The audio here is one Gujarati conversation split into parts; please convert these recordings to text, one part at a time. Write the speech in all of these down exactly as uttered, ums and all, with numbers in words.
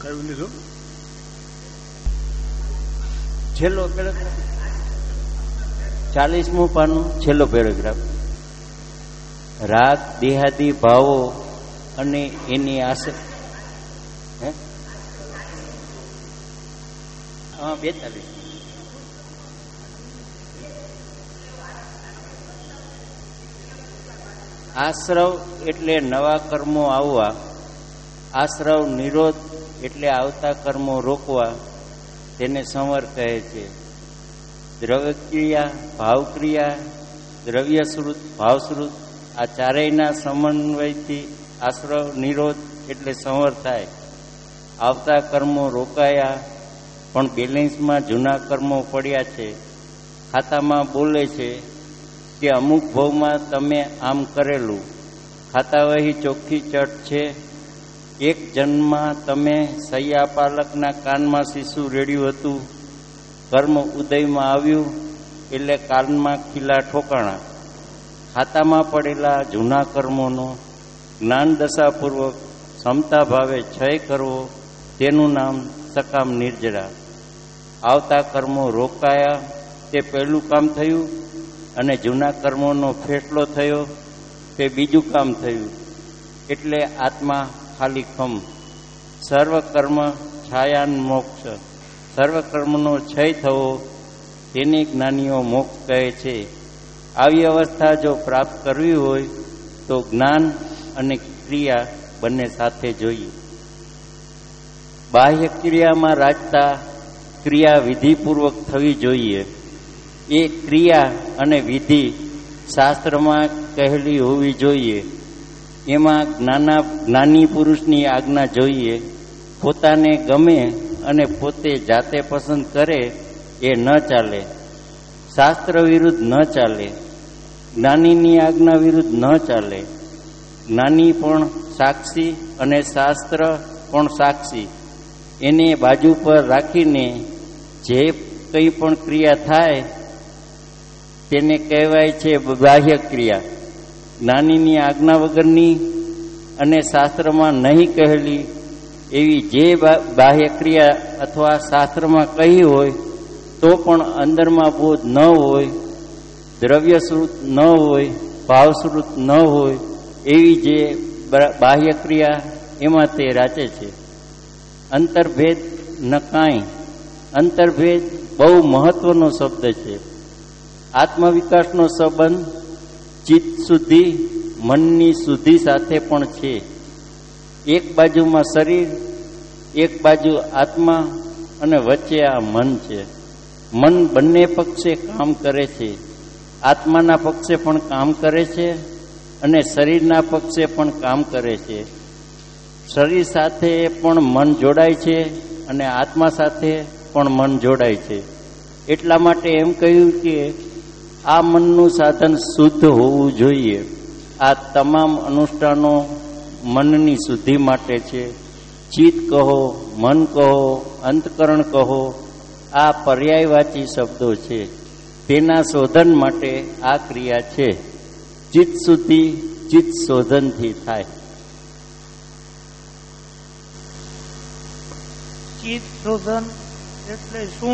કયું લીધું? છેલ્લો પેરેગ્રાફ, ચાલીસમું પાનું, છેલ્લો પેરેગ્રાફ. રાગ દેહાદી ભાવો અને એની આસર, હે હા બેતાલીસ. આશ્રવ એટલે નવા કર્મો આવવા, આશ્રવ નિરોધ એટલે આવતા કર્મો રોકવા, તેને સંવર કહે છે. દ્રવ્યક્રિયા, ભાવક્રિયા, દ્રવ્યશ્રુત, ભાવશ્રુત આ ચારેયના સમન્વયથી આશ્રવ નિરોધ એટલે સંવર થાય. આવતા કર્મો રોકાયા, પણ બેલેન્સમાં જૂના કર્મો પડ્યા છે. ખાતામાં બોલે છે કે અમુક ભાવમાં તમે આમ કરેલું. ખાતા વહી ચોખ્ખી ચટ છે. એક જન્મમાં તમે સૈયા પાલકના કાનમાં શીશુ રેડ્યું હતું. કર્મ ઉદયમાં આવ્યું એટલે કાનમાં ખીલા ઠોકાણા. ખાતામાં પડેલા જૂના કર્મોનો જ્ઞાન દશાપૂર્વક ક્ષમતા ભાવે ક્ષય કરવો, તેનું નામ સકામ નિર્જરા. આવતા કર્મો રોકાયા તે પહેલું કામ થયું, અને જૂના કર્મોનો ફેસલો થયો તે બીજું કામ થયું. એટલે આત્મા ખાલી ખમ. સર્વ કર્મ છાયાન મોક્ષ. સર્વ કર્મનો ક્ષય થવો તેને જ્ઞાનીઓ મોક્ષ કહે છે. આવી અવસ્થા જો પ્રાપ્ત કરવી હોય તો જ્ઞાન અને ક્રિયા બંને સાથે જોઈએ. બાહ્ય ક્રિયામાં રાજતા ક્રિયા વિધિપૂર્વક થવી જોઈએ. એ ક્રિયા અને વિધિ શાસ્ત્રમાં કહેલી હોવી જોઈએ. એમાં જ્ઞાના જ્ઞાની પુરુષની આજ્ઞા જોઈએ. પોતાને ગમે અને પોતે જાતે પસંદ કરે એ ન ચાલે. શાસ્ત્ર વિરુદ્ધ ન ચાલે. જ્ઞાનીની આજ્ઞા વિરુદ્ધ ન ચાલે. જ્ઞાની પણ સાક્ષી અને શાસ્ત્ર પણ સાક્ષી. એને બાજુ પર રાખીને જે કંઈ પણ ક્રિયા થાય તેને કહેવાય છે બાહ્ય ક્રિયા. જ્ઞાનીની આજ્ઞા વગરની અને શાસ્ત્રમાં નહીં કહેલી એવી જે બાહ્ય ક્રિયા અથવા શાસ્ત્રમાં કહી હોય તો પણ અંદરમાં બોધ ન હોય, દ્રવ્યશ્રુત ન હોય, ભાવશ્રુત ન હોય, એવી જે બાહ્ય ક્રિયા એમાં તે રાચે છે. અંતર્ભેદ ન કાંઈ. અંતર્ભેદ બહુ મહત્વનો શબ્દ છે. આત્મવિકાસનો સંબંધ ચિત્ત શુદ્ધિ, મનની શુદ્ધિ સાથે પણ છે. એક બાજુમાં શરીર, એક બાજુ આત્મા અને વચ્ચે આ મન છે. મન બંને પક્ષે કામ કરે છે. આત્માના પક્ષે પણ કામ કરે છે અને શરીરના પક્ષે પણ કામ કરે છે. શરીર સાથે પણ મન જોડાય છે અને આત્મા સાથે પણ મન જોડાય છે. એટલા માટે એમ કહ્યું કે આ મનનું સાધન શુદ્ધ હોવું જોઈએ. આ તમામ અનુષ્ઠાનો મનની શુદ્ધિ માટે છે. ચિત્ત કહો, મન કહો, અંતકરણ કહો, આ પર્યાયવાચી શબ્દો છે. તેના શોધન માટે આ ક્રિયા છે. ચિત્ત શુદ્ધિ ચિત્ત શોધનથી થાય. ચિત્ત શોધન એટલે શું?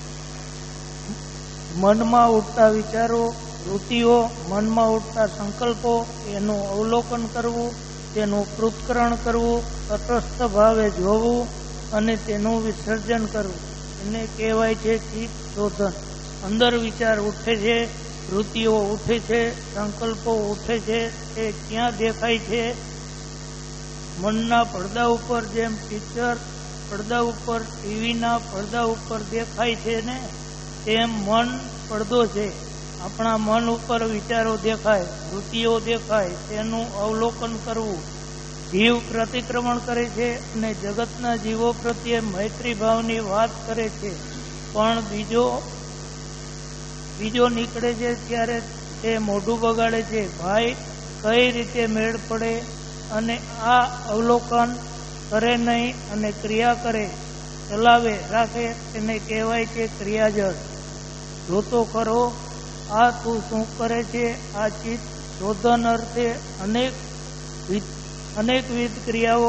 મનમાં ઉઠતા વિચારો, વૃત્તિઓ, મનમાં ઉઠતા સંકલ્પો, એનું અવલોકન કરવું, તેનું પૃથ્કરણ કરવું, તટસ્થ ભાવે જોવું અને તેનું વિસર્જન કરવું, એને કહેવાય છે ચિત્ત શોધન. અંદર વિચાર ઉઠે છે, વૃત્તિઓ ઉઠે છે, સંકલ્પો ઉઠે છે, તે ક્યાં દેખાય છે? મનના પડદા ઉપર, જેમ પિક્ચર પડદા ઉપર, ટીવીના પડદા ઉપર દેખાય છે ને, તેમ મન પડદો છે. આપણા મન ઉપર વિચારો દેખાય, વૃત્તિઓ દેખાય, તેનું અવલોકન કરવું. જીવ પ્રતિક્રમણ કરે છે અને જગતના જીવો પ્રત્યે મૈત્રી ભાવની વાત કરે છે, પણ બીજો બીજો નીકળે છે ત્યારે તે મોઢું બગાડે છે. ભાઈ કઈ રીતે મેળ પડે? અને આ અવલોકન કરે નહીં અને ક્રિયા કરે, ચલાવે રાખે, તેને કહેવાય છે ક્રિયાજળ. જોતો ખરો આ તું શું કરે છે? આ ચિત્ત શોધન અર્થે અનેક અનેકવિધ ક્રિયાઓ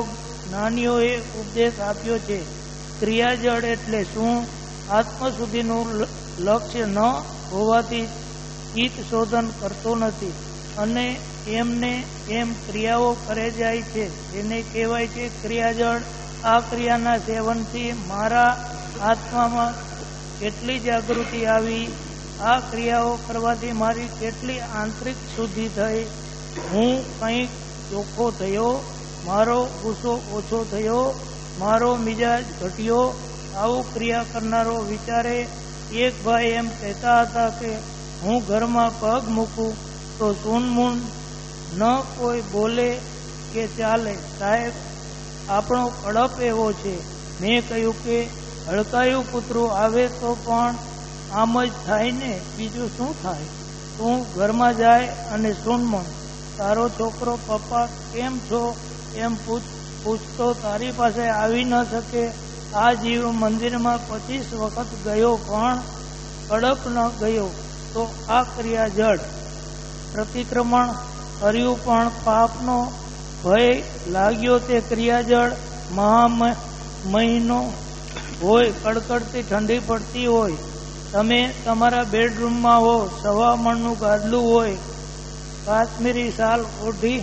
જ્ઞાનીઓએ ઉપદેશ આપ્યો છે. ક્રિયાજળ એટલે શું? આત્મ સુધીનું લક્ષ્ય ન હોવાથી ચિત્ત શોધન કરતો નથી અને એમને એમ ક્રિયાઓ કરે જાય છે, એને કહેવાય છે ક્રિયાજળ. આ ક્રિયાના સેવનથી મારા આત્મામાં કેટલી જાગૃતિ આવી, આ ક્રિયાઓ કરવાથી મારી કેટલી આંતરિક શુદ્ધિ થઈ, હું કંઈક ચોખ્ખો થયો, મારો ગુસ્સો ઓછો થયો, મારો મિજાજ ઘટ્યો. આવું ક્રિયા કરનારો વિચારે. એક ભાઈ એમ કહેતા હતા કે હું ઘરમાં પગ મૂકું તો સૂનમૂન ન કોઈ બોલે કે ચાલે. સાહેબ, આપણો કડપ એવો છે. મેં કહ્યું કે હડકાયું કૂતરું આવે તો પણ આમ જ થાય ને, બીજું શું થાય? તું ઘરમાં જાય અને સૂનમૂન તારો છોકરો પપ્પા કેમ છો એમ પૂછ પૂછતો તારી પાસે આવી ન શકે. આ જીવ મંદિરમાં પચીસ વખત ગયો પણ કડપ ન ગયો તો આ ક્રિયા જડ. પ્રતિક્રમણ કર્યું પણ પાપનો ભય લાગ્યો તે ક્રિયાજળ. મહા મહિનો હોય, કડકડતી ઠંડી પડતી હોય, તમે તમારા બેડરૂમમાં હો, સવા મણનું ગાદલું હોય, કાશ્મીરી શાલ ઓઢી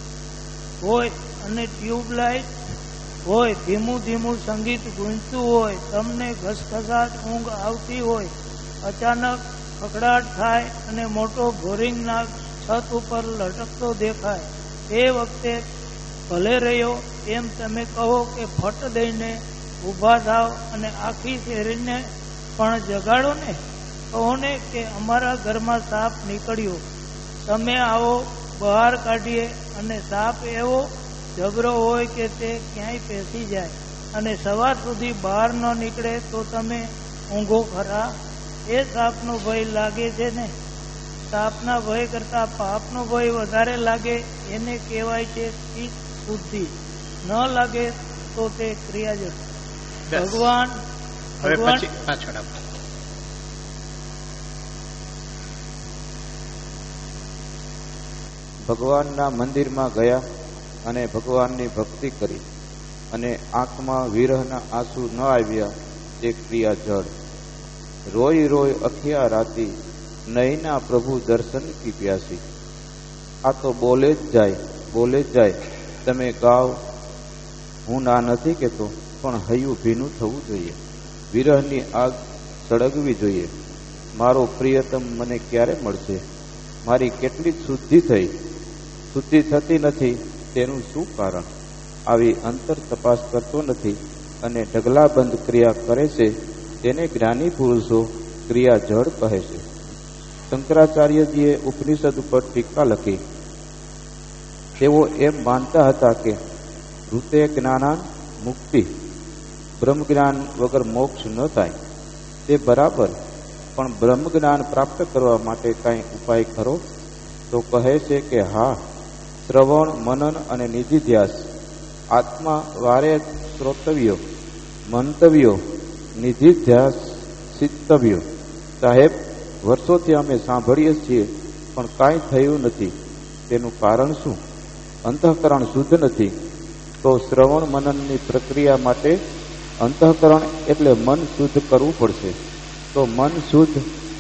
હોય અને ટ્યુબલાઇટ હોય, ધીમું ધીમું સંગીત ગૂંજતું હોય, તમને ઘસઘસાટ ઊંઘ આવતી હોય, અચાનક ખખડાટ થાય અને મોટો બોરિંગ નાગ છત ઉપર લટકતો દેખાય. એ વખતે ભલે રહ્યો એમ તમે કહો કે ફટ દઈને ઊભા થાવ અને આખી શેરીને પણ જગાડો ને. કહો ને કે અમારા ઘરમાં સાપ નીકળ્યો, તમે આવો બહાર કાઢીએ. અને સાપ એવો જબરો હોય કે તે ક્યાંય પેસી જાય અને સવાર સુધી બહાર ન નીકળે તો તમે ઊંઘો ખરા? એ સાપનો ભય લાગે છે ને. સાપના ભય કરતા પાપનો ભય વધારે લાગે, એને કહેવાય છે ચિત્ત શુદ્ધિ. ન લાગે તો તે ક્રિયાજળ. ભગવાન ભગવાન ભગવાનના મંદિરમાં ગયા અને ભગવાનની ભક્તિ કરી અને આંખમાં વિરહના આંસુ ન આવ્યા તે ક્રિયા જળ. રોઈ રોઈ અખિયા રાતી, નૈના પ્રભુ દર્શન કી પ્યાસી. આ તો બોલે જ જાય, બોલે જ જાય. તમે ગાઓ, હું ના નથી કહેતો, પણ હૈયું ભીનું થવું જોઈએ. વિરહની આગ સળગવી જોઈએ. મારો પ્રિયતમ મને ક્યારે મળશે? મારી કેટલી શુદ્ધિ થઈ, શુદ્ધિ થતી નથી, તેનું શું કારણ? આવી અંતર તપાસ કરતો નથી અને ઢગલાબંધ ક્રિયા કરે છે, તેને જ્ઞાની પુરુષો ક્રિયા જળ કહે છે. શંકરાચાર્યજીએ ઉપનિષદ ઉપર ટીકા લખી. તેઓ એમ માનતા હતા કે ઋતે જ્ઞાનાન મુક્તિ, બ્રહ્મ જ્ઞાન વગર મોક્ષ ન થાય. તે બરાબર, પણ બ્રહ્મ જ્ઞાન પ્રાપ્ત કરવા માટે કાંઈ ઉપાય ખરો? તો કહે છે કે હા, શ્રવણ, મનન અને નિધિધ્યાસ. આત્મા વારે શ્રોતવ્યો, મંતવ્યો, નિધિધ્યાસ સિદ્ધવ્યો. સાહેબ, વર્ષોથી અમે સાંભળીએ છીએ પણ કાંઈ થયું નથી. તેનું કારણ શું? અંતઃકરણ શુદ્ધ નથી. તો શ્રવણ મનનની પ્રક્રિયા માટે અંતઃકરણ એટલે મન શુદ્ધ કરવું પડશે. તો મન શુદ્ધ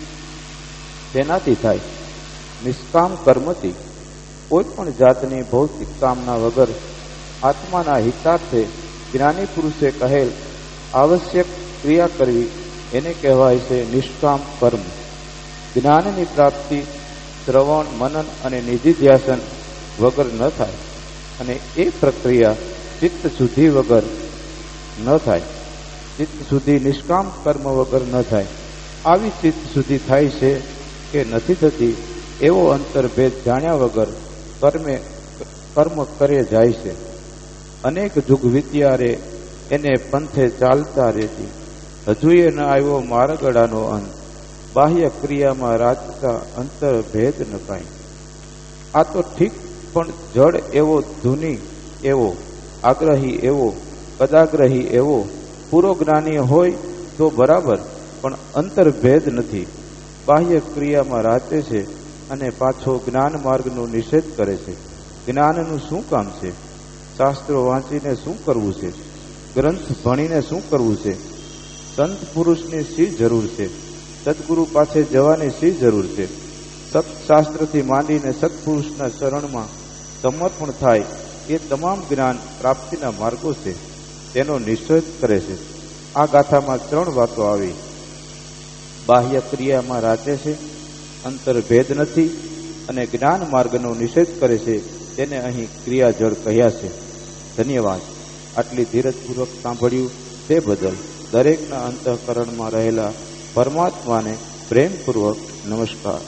તેનાથી થાય? નિષ્કામ કર્મથી. કોઈ પણ જાતની ભૌતિક કામના વગર આત્માના હિતાર્થે જ્ઞાની પુરુષે કહેલ આવશ્યક ક્રિયા કરવી, એને કહેવાય છે નિષ્કામ કર્મ. જ્ઞાનની પ્રાપ્તિ શ્રવણ, મનન અને નિધિધ્યાસન વગર ન થાય અને એ પ્રક્રિયા ચિત્ત શુદ્ધિ વગર ન થાય. ચિત્ત શુદ્ધિ નિષ્કામ કર્મ વગર ન થાય. આવી ચિત્ત શુદ્ધિ થાય છે કે નથી થતી એવો અંતરભેદ જાણ્યા વગર કર્મે કર્મ કરે જાય છે. અનેક જુગ વિત્યારે એને પંથે ચાલતા રહેતી, હજુએ ન આવ્યો મારગડાનો અંત. બાહ્ય ક્રિયામાં રાજતા અંતરભેદ ન કાંઈ. આ તો ઠીક, પણ જડ એવો, ધૂની એવો, આગ્રહી એવો, કદાગ્રહી એવો પૂરો જ્ઞાની હોય તો બરાબર, પણ અંતરભેદ નથી. બાહ્ય ક્રિયામાં રાચે છે અને પાછો જ્ઞાન માર્ગનો નિષેધ કરે છે. જ્ઞાનનું શું કામ છે? શાસ્ત્રો વાંચીને શું કરવું છે? ગ્રંથ ભણીને શું કરવું છે? સંત પુરુષની શી જરૂર છે? સદગુરુ પાસે જવાની શી જરૂર છે? સત્શાસ્ત્રથી માંડીને સત્પુરુષના ચરણમાં સમર્પણ થાય એ તમામ જ્ઞાન પ્રાપ્તિના માર્ગો છે, તેનો નિશ્ચય કરે છે. આ ગાથામાં ત્રણ વાતો આવી. બાહ્ય ક્રિયામાં રાચે છે, અંતરભેદ નથી, અને જ્ઞાન માર્ગનો નિષેધ કરે છે, તેને અહીં ક્રિયાજળ કહ્યા છે. ધન્યવાદ. આટલી ધીરજપૂર્વક સાંભળ્યું તે બદલ દરેકના અંતઃકરણમાં રહેલા પરમાત્માને પ્રેમપૂર્વક નમસ્કાર.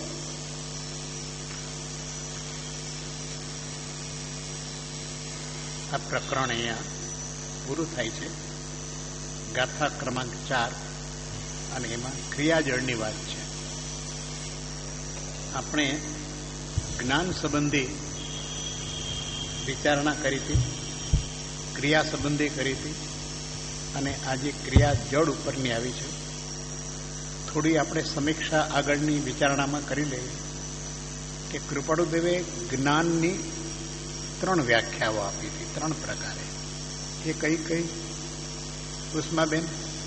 આ પ્રકરણ અહીંયા પૂરું થાય છે. ગાથા ક્રમાંક ચાર, અને એમાં ક્રિયાજળની વાત છે. આપણે જ્ઞાન સંબંધી વિચારણા કરી હતી, ક્રિયા સંબંધી કરી હતી, અને આજે ક્રિયા જળ ઉપરની આવી છે. થોડી આપણે સમીક્ષા આગળની વિચારણામાં કરી લઈએ કે કૃપાળુદેવે જ્ઞાનની ત્રણ વ્યાખ્યાઓ આપી હતી, ત્રણ પ્રકારે. એ કઈ કઈ ઉષ્માબેન?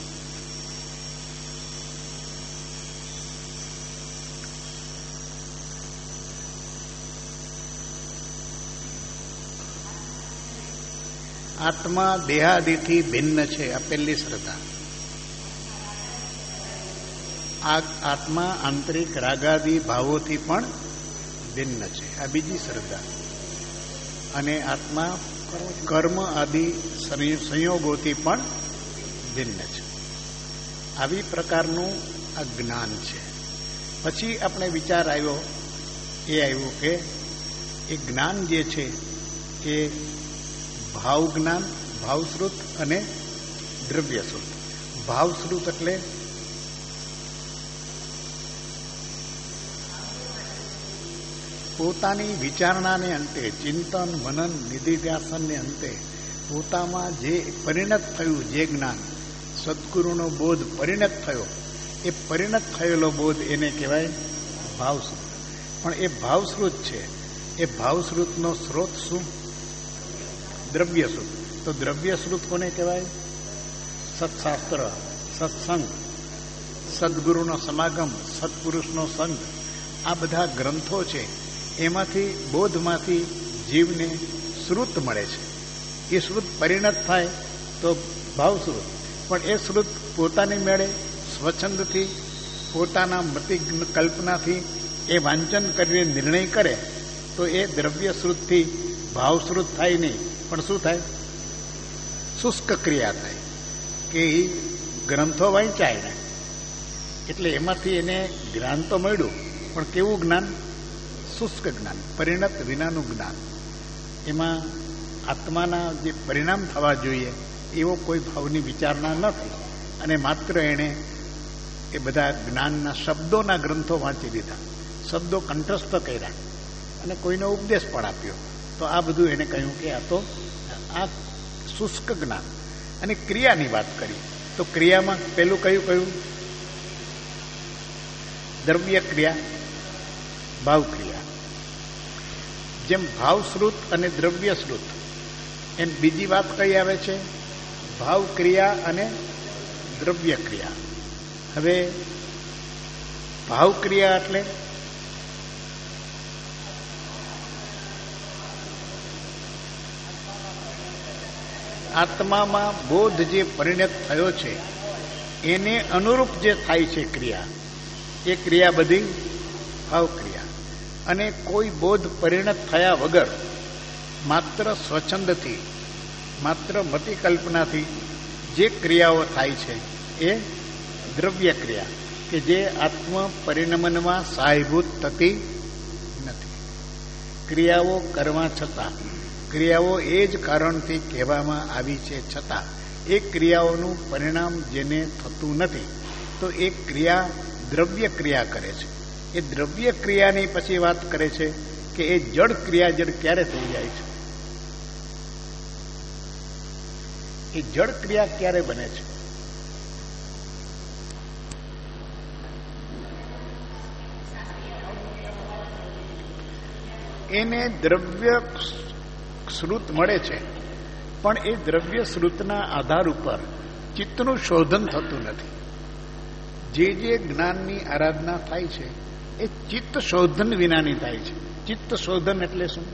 આત્મા દેહાદિથી ભિન્ન છે, આ પહેલી શ્રદ્ધા. આ આત્મા આંતરિક રાગાદી ભાવોથી પણ ભિન્ન છે, આ બીજી શ્રદ્ધા. અને આત્મા કર્મ આદિ સંયોગોથી પણ ભિન્ન છે. આવી પ્રકારનું આ જ્ઞાન છે. પછી આપણે વિચાર આવ્યો, એ આવ્યું કે એ જ્ઞાન જે છે એ ભાવ જ્ઞાન, ભાવશ્રુત અને દ્રવ્યશ્રુત. ભાવશ્રુત એટલે પોતાની વિચારણાને અંતે, ચિંતન મનન નિધિધ્યાસનને અંતે પોતામાં જે પરિણત થયું, જે જ્ઞાન સદગુરુનો બોધ પરિણત થયો, એ પરિણત થયેલો બોધ એને કહેવાય ભાવશ્રુત. પણ એ ભાવશ્રુત છે, એ ભાવશ્રુતનો સ્ત્રોત શું? દ્રવ્યશ્રુત. તો દ્રવ્યશ્રુત કોને કહેવાય? સત્શાસ્ત્ર, સત્સંગ, સદગુરુનો સમાગમ, સત્પુરુષનો સંગ. આ બધા ગ્રંથો છે, એમાંથી બોધમાંથી જીવને શ્રુત મળે છે. એ શ્રુત પરિણત થાય તો ભાવશ્રુત. પણ એ શ્રુત પોતાની મેળે સ્વચ્છંદથી, પોતાના મતિ કલ્પનાથી એ વાંચન કરીને નિર્ણય કરે તો એ દ્રવ્યશ્રુતથી ભાવશ્રુત થાય નહીં, પણ શું થાય? શુષ્ક ક્રિયા થાય. કે એ ગ્રંથો વાંચાય ને એટલે એમાંથી એને જ્ઞાન તો મળ્યું, પણ કેવું જ્ઞાન? શુષ્ક જ્ઞાન, પરિણત વિનાનું જ્ઞાન. એમાં આત્માના જે પરિણામ થવા જોઈએ એવો કોઈ ભાવની વિચારણા ન થઈ, અને માત્ર એણે એ બધા જ્ઞાનના શબ્દોના ગ્રંથો વાંચી લીધા, શબ્દો કંઠસ્થ કર્યા, અને કોઈનો ઉપદેશ પણ આપ્યો. તો આ બધું એને કહ્યું કે આ તો આ શુષ્ક જ્ઞાન. અને ક્રિયાની વાત કરી તો ક્રિયામાં પેલું કયું કયું? દ્રવ્ય ક્રિયા, ભાવ ક્રિયા. જેમ ભાવશ્રુત અને દ્રવ્યશ્રુત, એમ બીજી વાત કઈ આવે છે? ભાવ ક્રિયા અને દ્રવ્ય ક્રિયા. હવે ભાવ ક્રિયા એટલે આત્મામાં બોધ જે પરિણત થયો છે એને અનુરૂપ જે થાય છે ક્રિયા, એ ક્રિયા બધી ભાવ ક્રિયા. અને કોઈ બોધ પરિણત થયા વગર માત્ર સ્વચ્છંદથી, માત્ર મતિ કલ્પનાથી જે ક્રિયાઓ થાય છે એ દ્રવ્ય ક્રિયા, કે જે આત્મ પરિણમનમાં સહાયભૂત થતી નથી. ક્રિયાઓ કરવા છતાં, ક્રિયાઓ એ જ કારણથી કહેવામાં આવી છે છતાં એ ક્રિયાઓનું પરિણામ જેને થતું નથી, તો એ ક્રિયા દ્રવ્ય ક્રિયા કરે છે. એ દ્રવ્ય ક્રિયાની પછી વાત કરે છે કે એ જડ ક્રિયા જડ ક્યારે થઈ જાય છે? એ જડ ક્રિયા ક્યારે બને છે? એને દ્રવ્ય શ્રુત મળે છે પણ એ દ્રવ્ય શ્રુતના આધાર ઉપર ચિત્તનું શોધન થતું નથી. જે જે જ્ઞાનની આરાધના થાય છે એ ચિત્ત શોધન વિનાની થાય છે. ચિત્ત શોધન એટલે શું?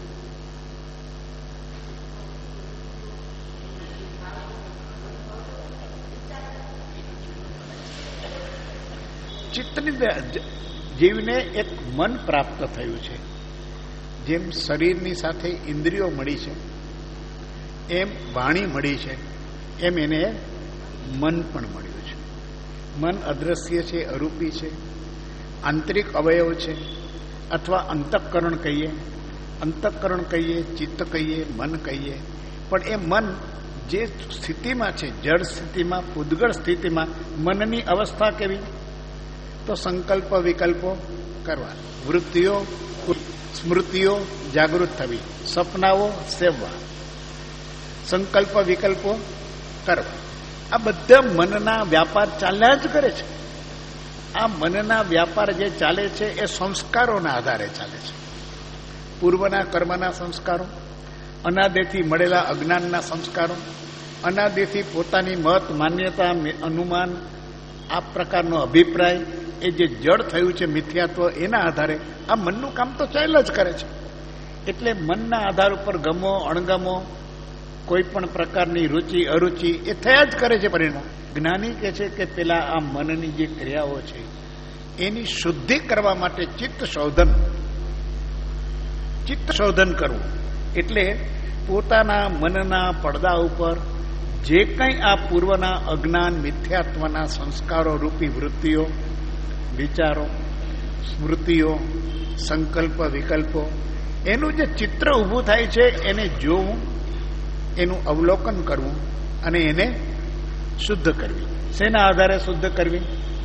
ચિત્તની જીવને એક મન પ્રાપ્ત થયું છે. જેમ શરીરની સાથે ઇન્દ્રિયો મળી છે, એમ વાણી મળી છે, એમ એને મન પણ મળ્યું છે. મન અદ્રશ્ય છે, અરૂપી છે, આંતરિક અવયવ છે, અથવા અંતઃકરણ કહીએ, અંતઃકરણ કહીએ, ચિત્ત કહીએ, મન કહીએ. પણ એ મન જે સ્થિતિમાં છે, જળ સ્થિતિમાં, પૂદગળ સ્થિતિમાં, મનની અવસ્થા કેવી? તો સંકલ્પ વિકલ્પો કરવા, વૃત્તિઓ સ્મૃતિઓ જાગૃત થવી, સપનાઓ સેવવા, સંકલ્પ વિકલ્પો કરવા. આ બધા મનના વ્યાપાર ચાલ્યા જ કરે છે. આ મનના વ્યાપાર જે ચાલે છે એ સંસ્કારોના આધારે ચાલે છે. પૂર્વના કર્મના સંસ્કારો, અનાદિથી મળેલા અજ્ઞાનના સંસ્કારો, અનાદિથી પોતાની મત માન્યતા અનુમાન આ પ્રકારનો અભિપ્રાય એ જે જડ થયું છે મિથ્યાત્વ, એના આધારે આ મનનું કામ તો ચાલ્યા જ કરે છે. એટલે મનના આધાર ઉપર ગમો અણગમો, કોઈ પણ પ્રકારની રુચિ અરુચિ એ થયા જ કરે છે પરિણામ. જ્ઞાની કહે છે કે પેલા આ મનની જે ક્રિયાઓ છે એની શુદ્ધિ કરવા માટે ચિત્ત શોધન, ચિત્ત શોધન કરવું એટલે પોતાના મનના પડદા ઉપર જે કંઈ આ પૂર્વના અજ્ઞાન મિથ્યાત્વના સંસ્કારો રૂપી વૃત્તિઓ, વિચારો, સ્મૃતિઓ, સંકલ્પ વિકલ્પો, એનું જે ચિત્ર ઊભું થાય છે એને જોવું, એનું અવલોકન કરવું અને એને શુદ્ધ કરવી. શેના આધારે શુદ્ધ કરવી?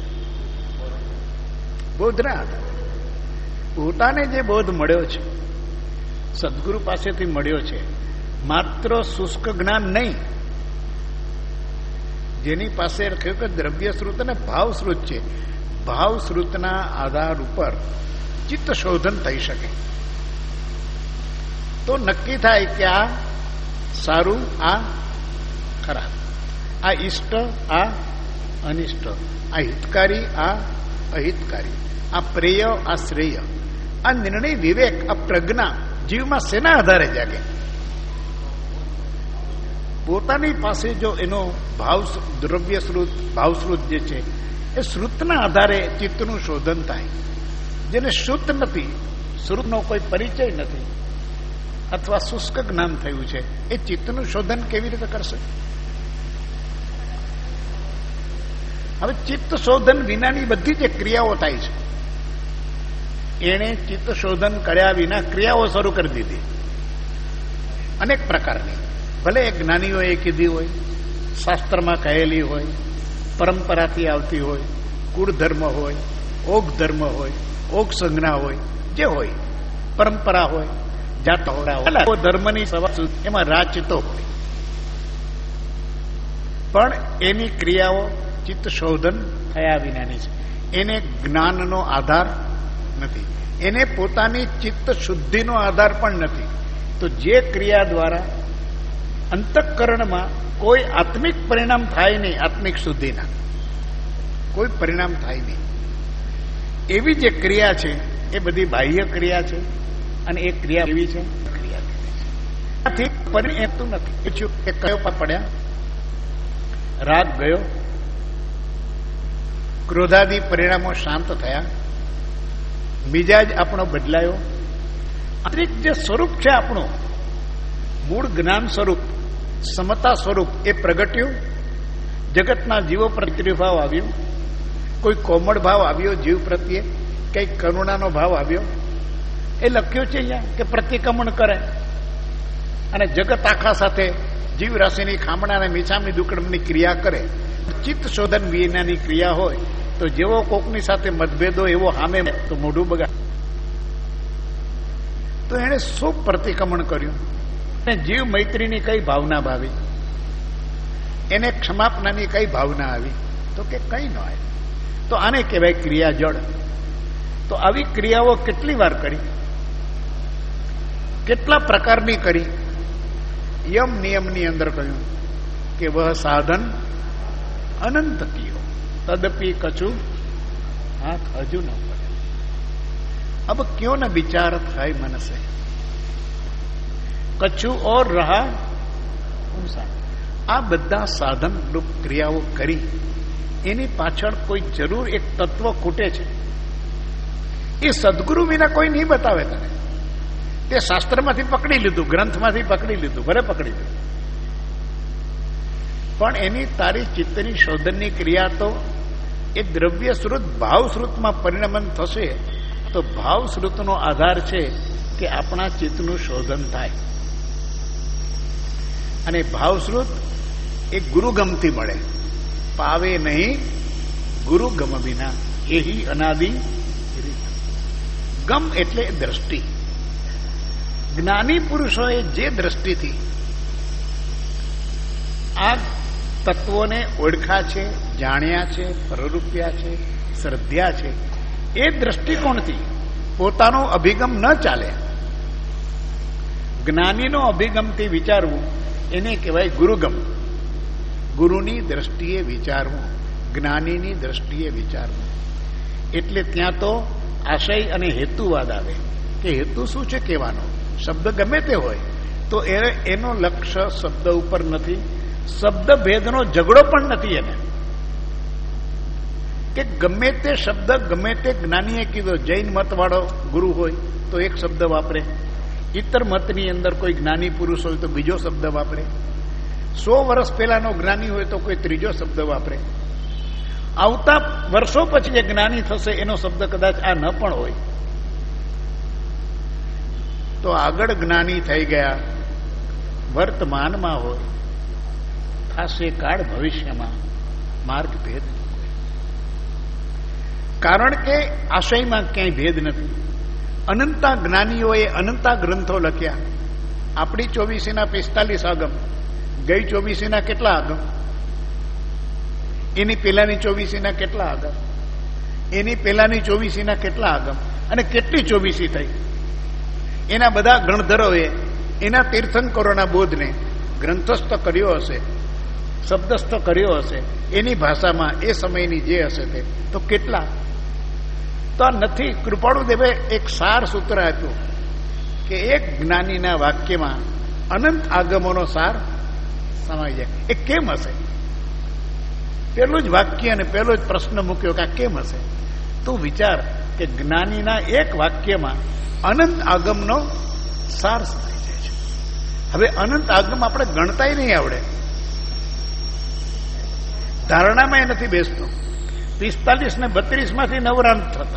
બોધના આધારે. પોતાને જે બોધ મળ્યો છે, સદગુરુ પાસેથી મળ્યો છે, માત્ર શુષ્ક જ્ઞાન નહીં. જેની પાસે કહ્યું કે દ્રવ્ય શ્રુત અને ભાવ શ્રુત છે, ભાવ શ્રુતના આધાર ઉપર ચિત્ત શોધન થઈ શકે તો નક્કી થાય કે આ સારું, આ ખરાબ, આ ઈષ્ટ, આ અનિષ્ટ, આ હિતકારી, આ અહિતકારી, આ પ્રેય, આ શ્રેય. આ નિર્ણય વિવેક, આ પ્રજ્ઞા જીવમાં શેના આધારે જાગે? પોતાની પાસે જો એનો ભાવ દ્રવ્ય શ્રુત ભાવશ્રુત જે છે એ શ્રુતના આધારે ચિત્તનું શોધન થાય. જેને શુદ્ધ નથી, શ્રુતનો કોઈ પરિચય નથી, અથવા શુષ્ક જ્ઞાન થયું છે, એ ચિત્તનું શોધન કેવી રીતે કરશે? હવે ચિત્ત શોધન વિનાની બધી જે ક્રિયાઓ થાય છે એને ચિત્ત શોધન કર્યા વિના ક્રિયાઓ શરૂ કરી દીધી અનેક પ્રકારની. ભલે એ જ્ઞાનીઓએ કીધી હોય, શાસ્ત્રમાં કહેલી હોય, પરંપરાથી આવતી હોય, કુળ ધર્મ હોય, ઓગ ધર્મ હોય, ઓગ સંજ્ઞા હોય, જે હોય, પરંપરા હોય, જાત હોય, ધર્મની સભા એમાં રાચતો હોય, પણ એની ક્રિયાઓ ચિત્ત શોધન થયા વિનાની છે. એને જ્ઞાનનો આધાર નથી, એને પોતાની ચિત્ત શુદ્ધિનો આધાર પણ નથી. તો જે ક્રિયા દ્વારા અંતઃકરણમાં કોઈ આત્મિક પરિણામ થાય નહીં, આત્મિક શુદ્ધિના કોઈ પરિણામ થાય નહીં, એવી જે ક્રિયા છે એ બધી બાહ્ય ક્રિયા છે. અને એ ક્રિયા એવી છે, ક્રિયા પરિણતું નથી. પૂછ્યું કે કયો પડ્યા? રાગ ગયો, ક્રોધાદી પરિણામો શાંત થયા, મિજાજ આપણો બદલાયો, આંતરિક જે સ્વરૂપ છે આપણું મૂળ જ્ઞાન સ્વરૂપ, સમતા સ્વરૂપ એ પ્રગટ્યું. જગતના જીવો પ્રત્યે ભાવ આવ્યો, કોઈ કોમળ ભાવ આવ્યો જીવ પ્રત્યે, કઈ કરુણાનો ભાવ આવ્યો. એ લખ્યું છે અહીંયા કે પ્રતિક્રમણ કરે અને જગત આખા સાથે જીવ રાશિની ખામણા અને મીછામની દુકડમની ક્રિયા કરે. ચિત્ત શોધન વિનાની ક્રિયા હોય તો જેવો કોકની સાથે મતભેદો એવો સામે તો મોઢું બગાડ. તો એને શું પ્રતિક્રમણ કર્યું? અને જીવ મૈત્રીની કઈ ભાવના ભાવી, એને ક્ષમાપનાની કઈ ભાવના આવી? તો કે કઈ ન આવી. તો આને કહેવાય ક્રિયા જડ. તો આવી ક્રિયાઓ કેટલી વાર કરી, કેટલા પ્રકારની કરી, યમ નિયમની અંદર કહ્યું કે વહ સાધન અનંત કયો તદપી કછું હાથ હજુ ન પડે. अब क्यों न विचार થાય मन से કછું ઓર રહા. આ બધા સાધન રૂપ ક્રિયાઓ કરી એની પાછળ કોઈ જરૂર એક તત્વ ખૂટે છે. એ સદગુરુ વિના કોઈ નહીં બતાવે તને. તે શાસ્ત્રમાંથી પકડી લીધું, ગ્રંથમાંથી પકડી લીધું, ભલે પકડી લીધું, પણ એની તારી ચિત્તની શોધનની ક્રિયા તો એ દ્રવ્ય શ્રુત ભાવ શ્રુતમાં પરિણમન થશે. તો ભાવ શ્રુતનો આધાર છે કે આપણા ચિત્તનું શોધન થાય. અને ભાવ શ્રુત એ ગુરુગમથી મળે. પાવે નહીં ગુરુગમ વિના એહી અનાદિ ગમ એટલે દ્રષ્ટિ. જ્ઞાની પુરુષોએ જે દ્રષ્ટિથી આ તત્વોને ઓળખ્યા છે, જાણ્યા છે, પ્રરૂપ્યા છે, શ્રદ્ધ્યા છે, એ દ્રષ્ટિકોણથી પોતાનો અભિગમ ન ચાલે. જ્ઞાનીનો અભિગમથી વિચારવું એને કહેવાય ગુરુગમ. ગુરુની દ્રષ્ટિએ વિચારવું, જ્ઞાનીની દ્રષ્ટિએ વિચારવું. એટલે ત્યાં તો આશય અને હેતુવાદ આવે કે હેતુ શું છે કહેવાનો. શબ્દ ગમે તે હોય તો એનો લક્ષ્ય શબ્દ ઉપર નથી, શબ્દ ભેદનો ઝઘડો પણ નથી એને. કે ગમે તે શબ્દ ગમે તે જ્ઞાનીએ કીધો. જૈન મત વાળો ગુરુ હોય તો એક શબ્દ વાપરે, ઇતર મતની અંદર કોઈ જ્ઞાની પુરુષ હોય તો બીજો શબ્દ વાપરે, સો વર્ષ પહેલાનો જ્ઞાની હોય તો કોઈ ત્રીજો શબ્દ વાપરે. આવતા વર્ષો પછી જે જ્ઞાની થશે એનો શબ્દ કદાચ આ ન પણ હોય. તો આગળ જ્ઞાની થઈ ગયા વર્તમાનમાં હોય, થશે કાળ ભવિષ્યમાં માર્ગ ભેદ. કારણ કે આશયમાં ક્યાંય ભેદ નથી. અનંતા જ્ઞાનીઓએ અનંતા ગ્રંથો લખ્યા. આપણી ચોવીસીના પિસ્તાલીસ આગમ, ગઈ ચોવીસીના કેટલા આગમ, એની પેલાની ચોવીસીના કેટલા આગમ, એની પેલાની ચોવીસીના કેટલા આગમ, અને કેટલી ચોવીસી થઈ. એના બધા ગણધરોએ એના તીર્થંકરોના બોધને ગ્રંથસ્થ કર્યો હશે, શબ્દસ્થ કર્યો હશે એની ભાષામાં, એ સમયની જે હશે તે. તો કેટલા તો નથી. કૃપાળુદેવે એક સાર સૂત્ર આપ્યું કે એક જ્ઞાનીના વાક્યમાં અનંત આગમોનો સાર સમાઈ જાય. એ કેમ હશે? પેલું જ વાક્ય અને પેલો જ પ્રશ્ન મૂક્યો કે આ કેમ હશે? તું વિચાર કે જ્ઞાનીના એક વાક્યમાં અનંત આગમનો સાર સમાઈ જાય છે. હવે અનંત આગમ આપણે ગણતાય નહીં આવડે, ધારણામાં નથી બેસતું. પિસ્તાલીસ ને બત્રીસ માંથી નવરાંત થતા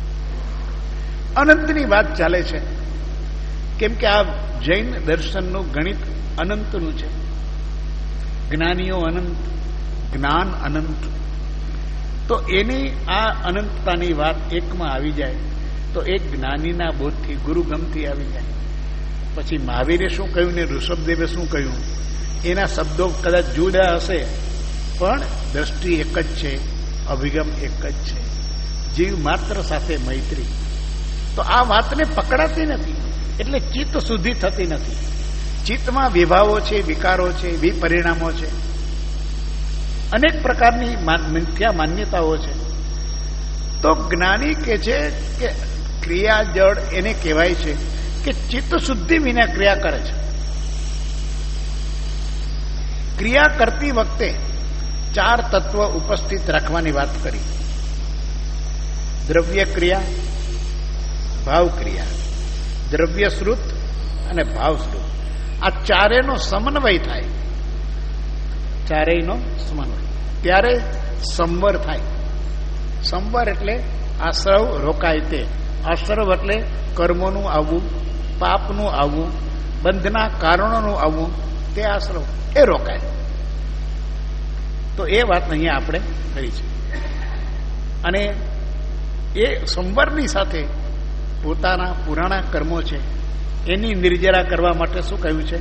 અનંતની વાત ચાલે છે. કેમ કે આ જૈન દર્શનનું ગણિત અનંતનું છે. જ્ઞાનીઓ અનંત, જ્ઞાન અનંત. તો એની આ અનંતતાની વાત એકમાં આવી જાય તો એક જ્ઞાનીના બોધથી, ગુરુગમથી આવી જાય. પછી મહાવીરે શું કહ્યું ને ઋષભદેવે શું કહ્યું, એના શબ્દો કદાચ જુદા હશે પણ દ્રષ્ટિ એક જ છે, અભિગમ એક જ છે. જીવ માત્ર સાથે મૈત્રી. તો આ વાતને પકડાતી નથી એટલે ચિત્ત શુદ્ધિ થતી નથી. ચિત્તમાં વિભાવો છે, વિકારો છે, વિપરિણામો છે, અનેક પ્રકારની મિથ્યા માન્યતાઓ છે. તો જ્ઞાની કે છે કે ક્રિયા જડ એને કહેવાય છે કે ચિત્ત શુદ્ધિ વિના ક્રિયા કરે છે. ક્રિયા કરતી વખતે ચાર તત્વ ઉપસ્થિત રાખવાની વાત કરી. દ્રવ્ય ક્રિયા, ભાવ ક્રિયા, દ્રવ્ય શ્રુત અને ભાવ શ્રુત. આ ચારેયનો સમન્વય થાય. ચારેયનો સમન્વય ત્યારે સંવર થાય. સંવર એટલે આશ્રવ રોકાય તે. આશ્રવ એટલે કર્મોનું આવવું, પાપનું આવવું, બંધના કારણોનું આવવું, તે આશ્રવ એ રોકાય. તો એ વાત અહીંયા આપણે કરી છે. અને એ સંવરની સાથે પોતાના પુરાણા કર્મો છે એની નિર્જરા કરવા માટે શું કહ્યું છે?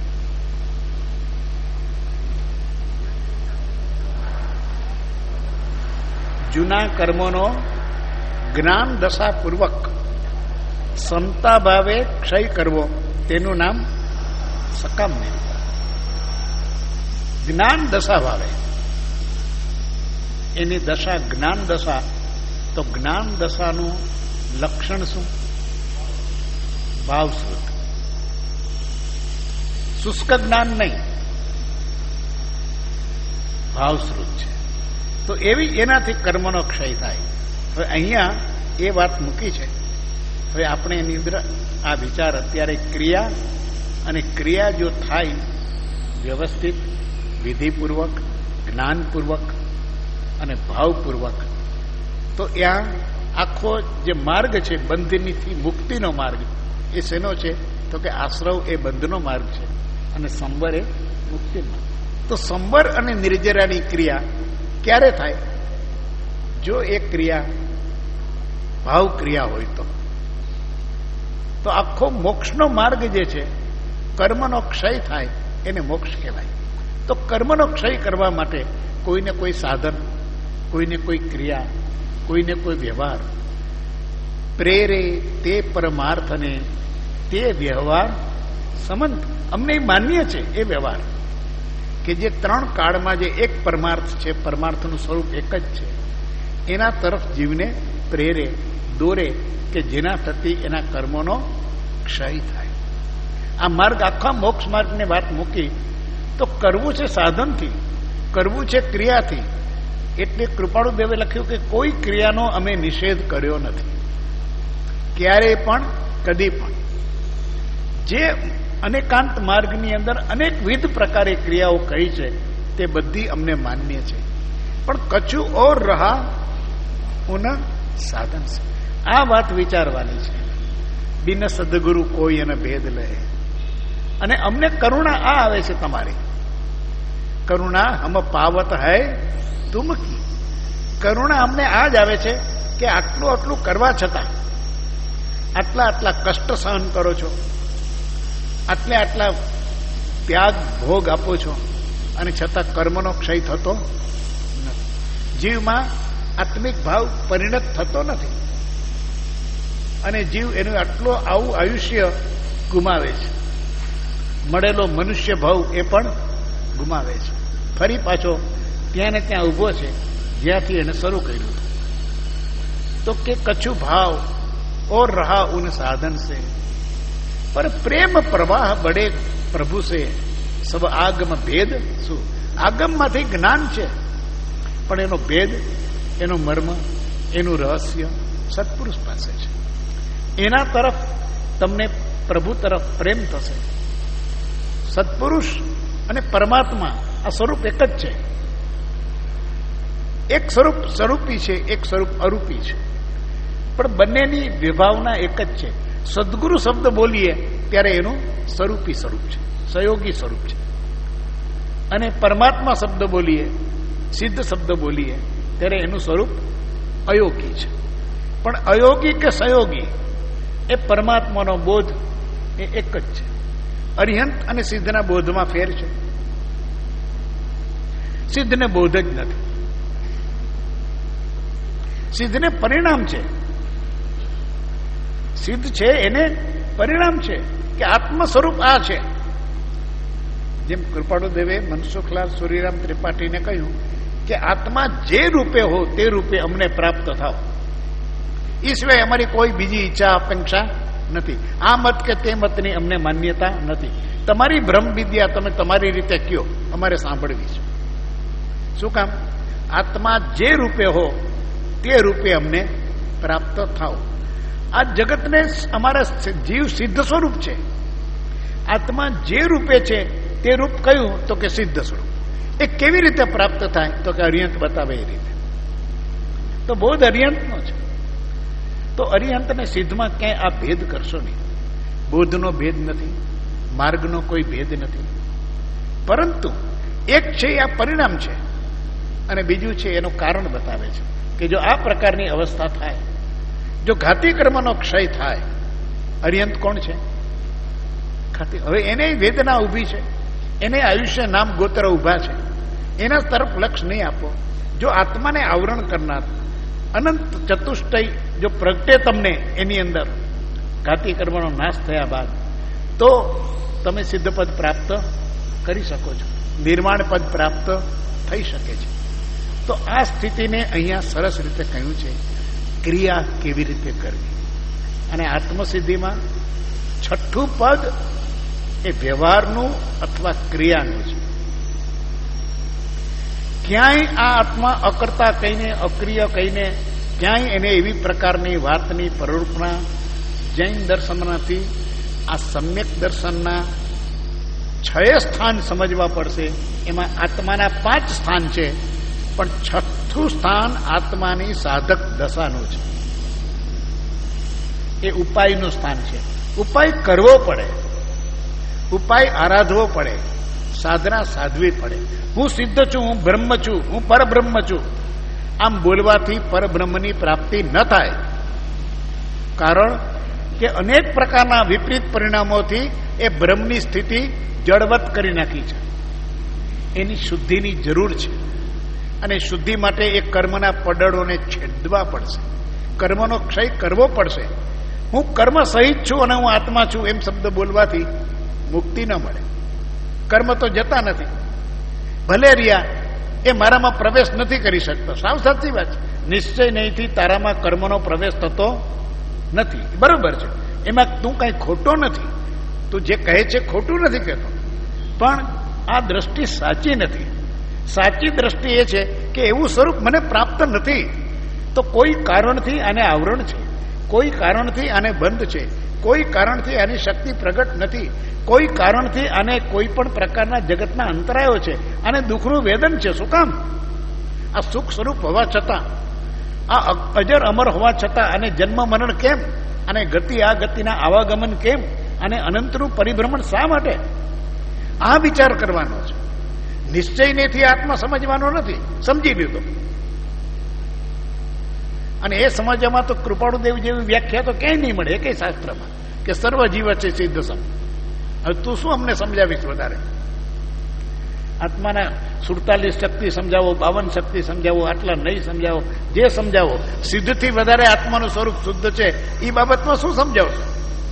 જૂના કર્મોનો જ્ઞાન દશાપૂર્વક સમતા ભાવે ક્ષય કરવો, તેનું નામ સકામ નિર્જરા. જ્ઞાન દશા ભાવે. એની દશા જ્ઞાન દશા. તો જ્ઞાન દશાનું લક્ષણ શું? ભાવશ્રુત. શુષ્ક જ્ઞાન નહીં, ભાવશ્રુત છે. તો એવી એનાથી કર્મનો ક્ષય થાય. હવે અહીંયા એ વાત મૂકી છે. હવે આપણે એની અંદર આ વિચાર અત્યારે ક્રિયા અને ક્રિયા જો થાય વ્યવસ્થિત, વિધિપૂર્વક, જ્ઞાનપૂર્વક અને ભાવપૂર્વક, તો ત્યાં આખો જે માર્ગ છે બંધનથી મુક્તિનો માર્ગ, એ શેનો છે? તો કે આશ્રવ એ બંધનો માર્ગ છે અને સંવર એ મુક્તિનો. તો સંવર અને નિર્જરાની ક્રિયા ક્યારે થાય? જો એ ક્રિયા ભાવ ક્રિયા હોય તો તો આખો મોક્ષનો માર્ગ જે છે, કર્મનો ક્ષય થાય, એને મોક્ષ કહેવાય. તો કર્મનો ક્ષય કરવા માટે કોઈને કોઈ સાધન, કોઈને કોઈ ક્રિયા, કોઈને કોઈ વ્યવહાર પ્રેરે તે પરમાર્થને તે વ્યવહાર સમંત. અમને માન્ય છે એ વ્યવહાર કે જે ત્રણ કાળમાં જે એક પરમાર્થ છે, પરમાર્થનું સ્વરૂપ એક જ છે, એના તરફ જીવને પ્રેરે, દોરે, કે જેના થકી એના કર્મોનો ક્ષય થાય. આ માર્ગ, આખા મોક્ષ માર્ગની વાત મૂકી તો કરવું છે સાધનથી, કરવું છે ક્રિયાથી. એટલે કૃપાળુદેવે લખ્યું કે કોઈ ક્રિયાનો અમે નિષેધ કર્યો નથી, ક્યારેય પણ, કદી પણ. જે અનેકાંત માર્ગની અંદર અનેકવિધ પ્રકારે ક્રિયાઓ કહી છે તે બધી અમને માન્ય છે, પણ કછું ઓર રહા ઉન સાધન છે. આ વાત વિચારવાની છે. બિન સદગુરુ કોઈ એને ભેદ લે. અને અમને કરુણા આ આવે છે તમારી. કરુણા હમ પાવત હૈ તુમ કી. કરુણા અમને આ જ આવે છે કે આટલું આટલું કરવા છતાં આટલા આટલા કષ્ટ સહન કરો છો, આટલે આટલા ત્યાગ ભોગ આપો છો, અને છતાં કર્મનો ક્ષય થતો નથી. જીવમાં આત્મિક ભાવ પરિણત થતો નથી અને જીવ એનું આટલો આવું આયુષ્ય ગુમાવે છે. મળેલો મનુષ્ય ભાવ એ પણ ગુમાવે છે. ફરી પાછો ત્યાં ને ત્યાં ઉભો છે જ્યાંથી એને શરૂ કર્યું. તો કે કછું ભાવ और रहा उन साधन से, पर प्रेम प्रवाह बड़े प्रभु से सब आगम भेद શું? આગમમાંથી જ્ઞાન છે, પણ એનો ભેદ, એનો મર્મ, એનું રહસ્ય સત્પુરુષ પાસે છે. એના તરફ તમને પ્રભુ તરફ પ્રેમ થશે. સત્પુરુષ અને પરમાત્મા આ સ્વરૂપ એક જ છે. એક સ્વરૂપ સ્વરૂપી છે, એક સ્વરૂપ અરૂપી છે, પણ બંનેની વિભાવના એક જ છે. સદગુરુ શબ્દ બોલીએ ત્યારે એનું સ્વરૂપી સ્વરૂપ છે, સહયોગી સ્વરૂપ છે. અને પરમાત્મા શબ્દ બોલીએ, સિદ્ધ શબ્દ બોલીએ ત્યારે એનું સ્વરૂપ અયોગી છે. પણ અયોગી કે સહયોગી એ પરમાત્માનો બોધ એ એક જ છે. અરિહંત અને સિદ્ધના બોધમાં ફેર છે. સિદ્ધને બોધ જ નથી. સિદ્ધને પરિણામ છે. સિદ્ધ છે એને પરિણામ છે કે આત્મ સ્વરૂપ આ છે. જેમ કૃપાળુદેવે મનસુખલાલ સૂર્યરામ ત્રિપાઠીને કહ્યું કે આત્મા જે રૂપે હો તે રૂપે અમને પ્રાપ્ત થાવ. એ સિવાય અમારી કોઈ બીજી ઈચ્છા અપેક્ષા નથી. આ મત કે તે મતની અમને માન્યતા નથી. તમારી બ્રહ્મ વિદ્યા તમે તમારી રીતે કયો, અમારે સાંભળવી છે. શું કામ? આત્મા જે રૂપે હો તે રૂપે અમને પ્રાપ્ત થાવ. આ જગતને અમારા જીવ સિદ્ધ સ્વરૂપ છે. આત્મા જે રૂપે છે તે રૂપ કયું? તો કે સિદ્ધ સ્વરૂપ. એ કેવી રીતે પ્રાપ્ત થાય? તો કે અરિહંત બતાવે એ રીતે. તો બોધ અરિહંતનો છે. તો અરિહંત અને સિદ્ધમાં ક્યાંય આ ભેદ કરશો નહીં. બોધનો ભેદ નથી, માર્ગનો કોઈ ભેદ નથી. પરંતુ એક છે આ પરિણામ છે અને બીજું છે એનું કારણ બતાવે છે કે જો આ પ્રકારની અવસ્થા થાય, જો ઘાતી કર્મનો ક્ષય થાય, અરિહંત કોણ છે? ઘાતી. હવે એને વેદના ઊભી છે, એને આયુષ્ય નામ ગોત્ર ઊભા છે. એના તરફ લક્ષ નહીં આપો. જો આત્માને આવરણ કરનાર અનંત ચતુષ્ટય જો પ્રગટે તમને એની અંદર ઘાતી કર્મનો નાશ થયા બાદ, તો તમે સિદ્ધપદ પ્રાપ્ત કરી શકો છો. નિર્વાણ પદ પ્રાપ્ત થઈ શકે છે. તો આ સ્થિતિને અહીંયા સરસ રીતે કહ્યું છે, ક્રિયા કેવી રીતે કરવી. અને આત્મસિદ્ધિમાં છઠ્ઠું પદ એ વ્યવહારનું અથવા ક્રિયાનું છે. ક્યાંય આ આત્મા અકર્તા કહીને, અક્રિય કહીને, ક્યાંય એને એવી પ્રકારની વાતની પ્રરૂપણા જૈન દર્શનમાંથી આ સમ્યક દર્શનના છ સ્થાન સમજવા પડશે. એમાં આત્માના પાંચ સ્થાન છે, પણ છઠ્ઠું સ્થાન આત્માની સાધક દશાનું છે. એ ઉપાયનું સ્થાન છે. ઉપાય કરવો પડે, ઉપાય આરાધવો પડે, સાધના સાધવી પડે. હું સિદ્ધ છું, હું બ્રહ્મ છું, હું પરબ્રહ્મ છું, આમ બોલવાથી પરબ્રહ્મની પ્રાપ્તિ ન થાય. કારણ કે અનેક પ્રકારના વિપરીત પરિણામોથી એ બ્રહ્મની સ્થિતિ જળવત કરી નાખી છે. એની શુદ્ધિની જરૂર છે. અને શુદ્ધિ માટે એ કર્મના પડળોને છેદવા પડશે, કર્મનો ક્ષય કરવો પડશે. હું કર્મ સહિત છું અને હું આત્મા છું એમ શબ્દ બોલવાથી મુક્તિ ન મળે. કર્મ તો જતા નથી, ભલે રહ્યા, એ મારામાં પ્રવેશ નથી કરી શકતો. સાવ સાચી વાત છે. નિશ્ચય નહીંથી તારામાં કર્મનો પ્રવેશ થતો નથી, બરોબર છે. એમાં તું કઈ ખોટો નથી, તું જે કહે છે ખોટું નથી કહેતો, પણ આ દ્રષ્ટિ સાચી નથી. સાચી દ્રષ્ટિ એ છે કે એવું સ્વરૂપ મને પ્રાપ્ત નથી, તો કોઈ કારણથી આને આવરણ છે, કોઈ કારણથી આને બંધ છે, કોઈ કારણથી આની શક્તિ પ્રગટ નથી, કોઈ કારણથી આને કોઈ પણ પ્રકારના જગતના અંતરાયો છે, આને દુઃખનું વેદન છે. શું કામ? આ સુખ સ્વરૂપ હોવા છતાં, આ અજર અમર હોવા છતાં આને જન્મ મરણ કેમ? અને ગતિ આ ગતિના આવાગમન કેમ? અને અનંતનું પરિભ્રમણ શા માટે? આ વિચાર કરવાનો છે. નિશ્ચયનેથી આત્મા સમજવાનો નથી. સમજી લીધો, અને એ સમજવામાં તો કૃપાળુદેવ જેવી વ્યાખ્યા તો ક્યાંય નહીં મળે એકેય શાસ્ત્રમાં, કે સર્વ જીવ છે સિદ્ધ સમ. હવે તું શું અમને સમજાવીશ વધારે? આત્માના સુડતાલીસ શક્તિ સમજાવો, બાવન શક્તિ સમજાવો, આટલા નહીં સમજાવો, જે સમજાવો, સિદ્ધથી વધારે આત્માનું સ્વરૂપ શુદ્ધ છે એ બાબતમાં શું સમજાવશો?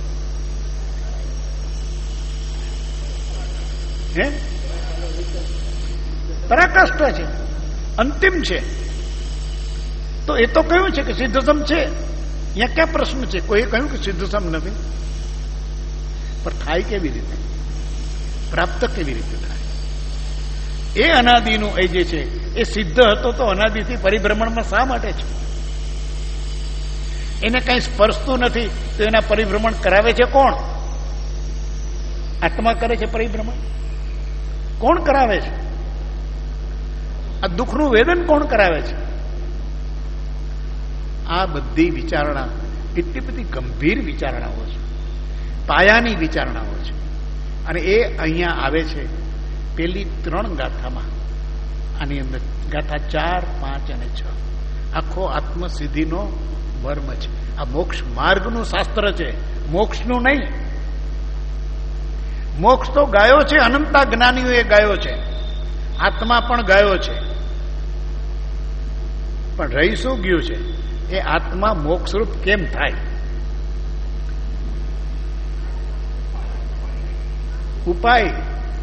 હે? પરાકાષ્ઠા છે, અંતિમ છે. તો એ તો કહ્યું છે કે સિદ્ધસમ છે. અહીંયા ક્યાં પ્રશ્ન છે? કોઈએ કહ્યું કે સિદ્ધસમ નથી? પણ થાય કેવી રીતે? પ્રાપ્ત કેવી રીતે થાય? એ અનાદિનું એ જે છે એ સિદ્ધ હતો તો અનાદિથી પરિભ્રમણમાં શા માટે છે? એને કઈ સ્પર્શતું નથી તો એના પરિભ્રમણ કરાવે છે કોણ? આત્મા કરે છે પરિભ્રમણ. કોણ કરાવે છે? આ દુઃખનું વેદન કોણ કરાવે છે? આ બધી વિચારણા એટલી બધી ગંભીર વિચારણાઓ છે, પાયાની વિચારણાઓ છે. અને એ અહીંયા આવે છે પેલી ત્રણ ગાથામાં. આની અંદર ગાથા ચાર, પાંચ અને છ આખો આત્મસિદ્ધિનો વર્મ છે. આ મોક્ષ માર્ગનું શાસ્ત્ર છે, મોક્ષનું નહીં. મોક્ષ તો ગાયો છે, અનંતા જ્ઞાનીઓએ ગાયો છે, આત્મા પણ ગાયો છે. પણ રહી શું ગયું છે? એ આત્મા મોક્ષરૂપ કેમ થાય? ઉપાય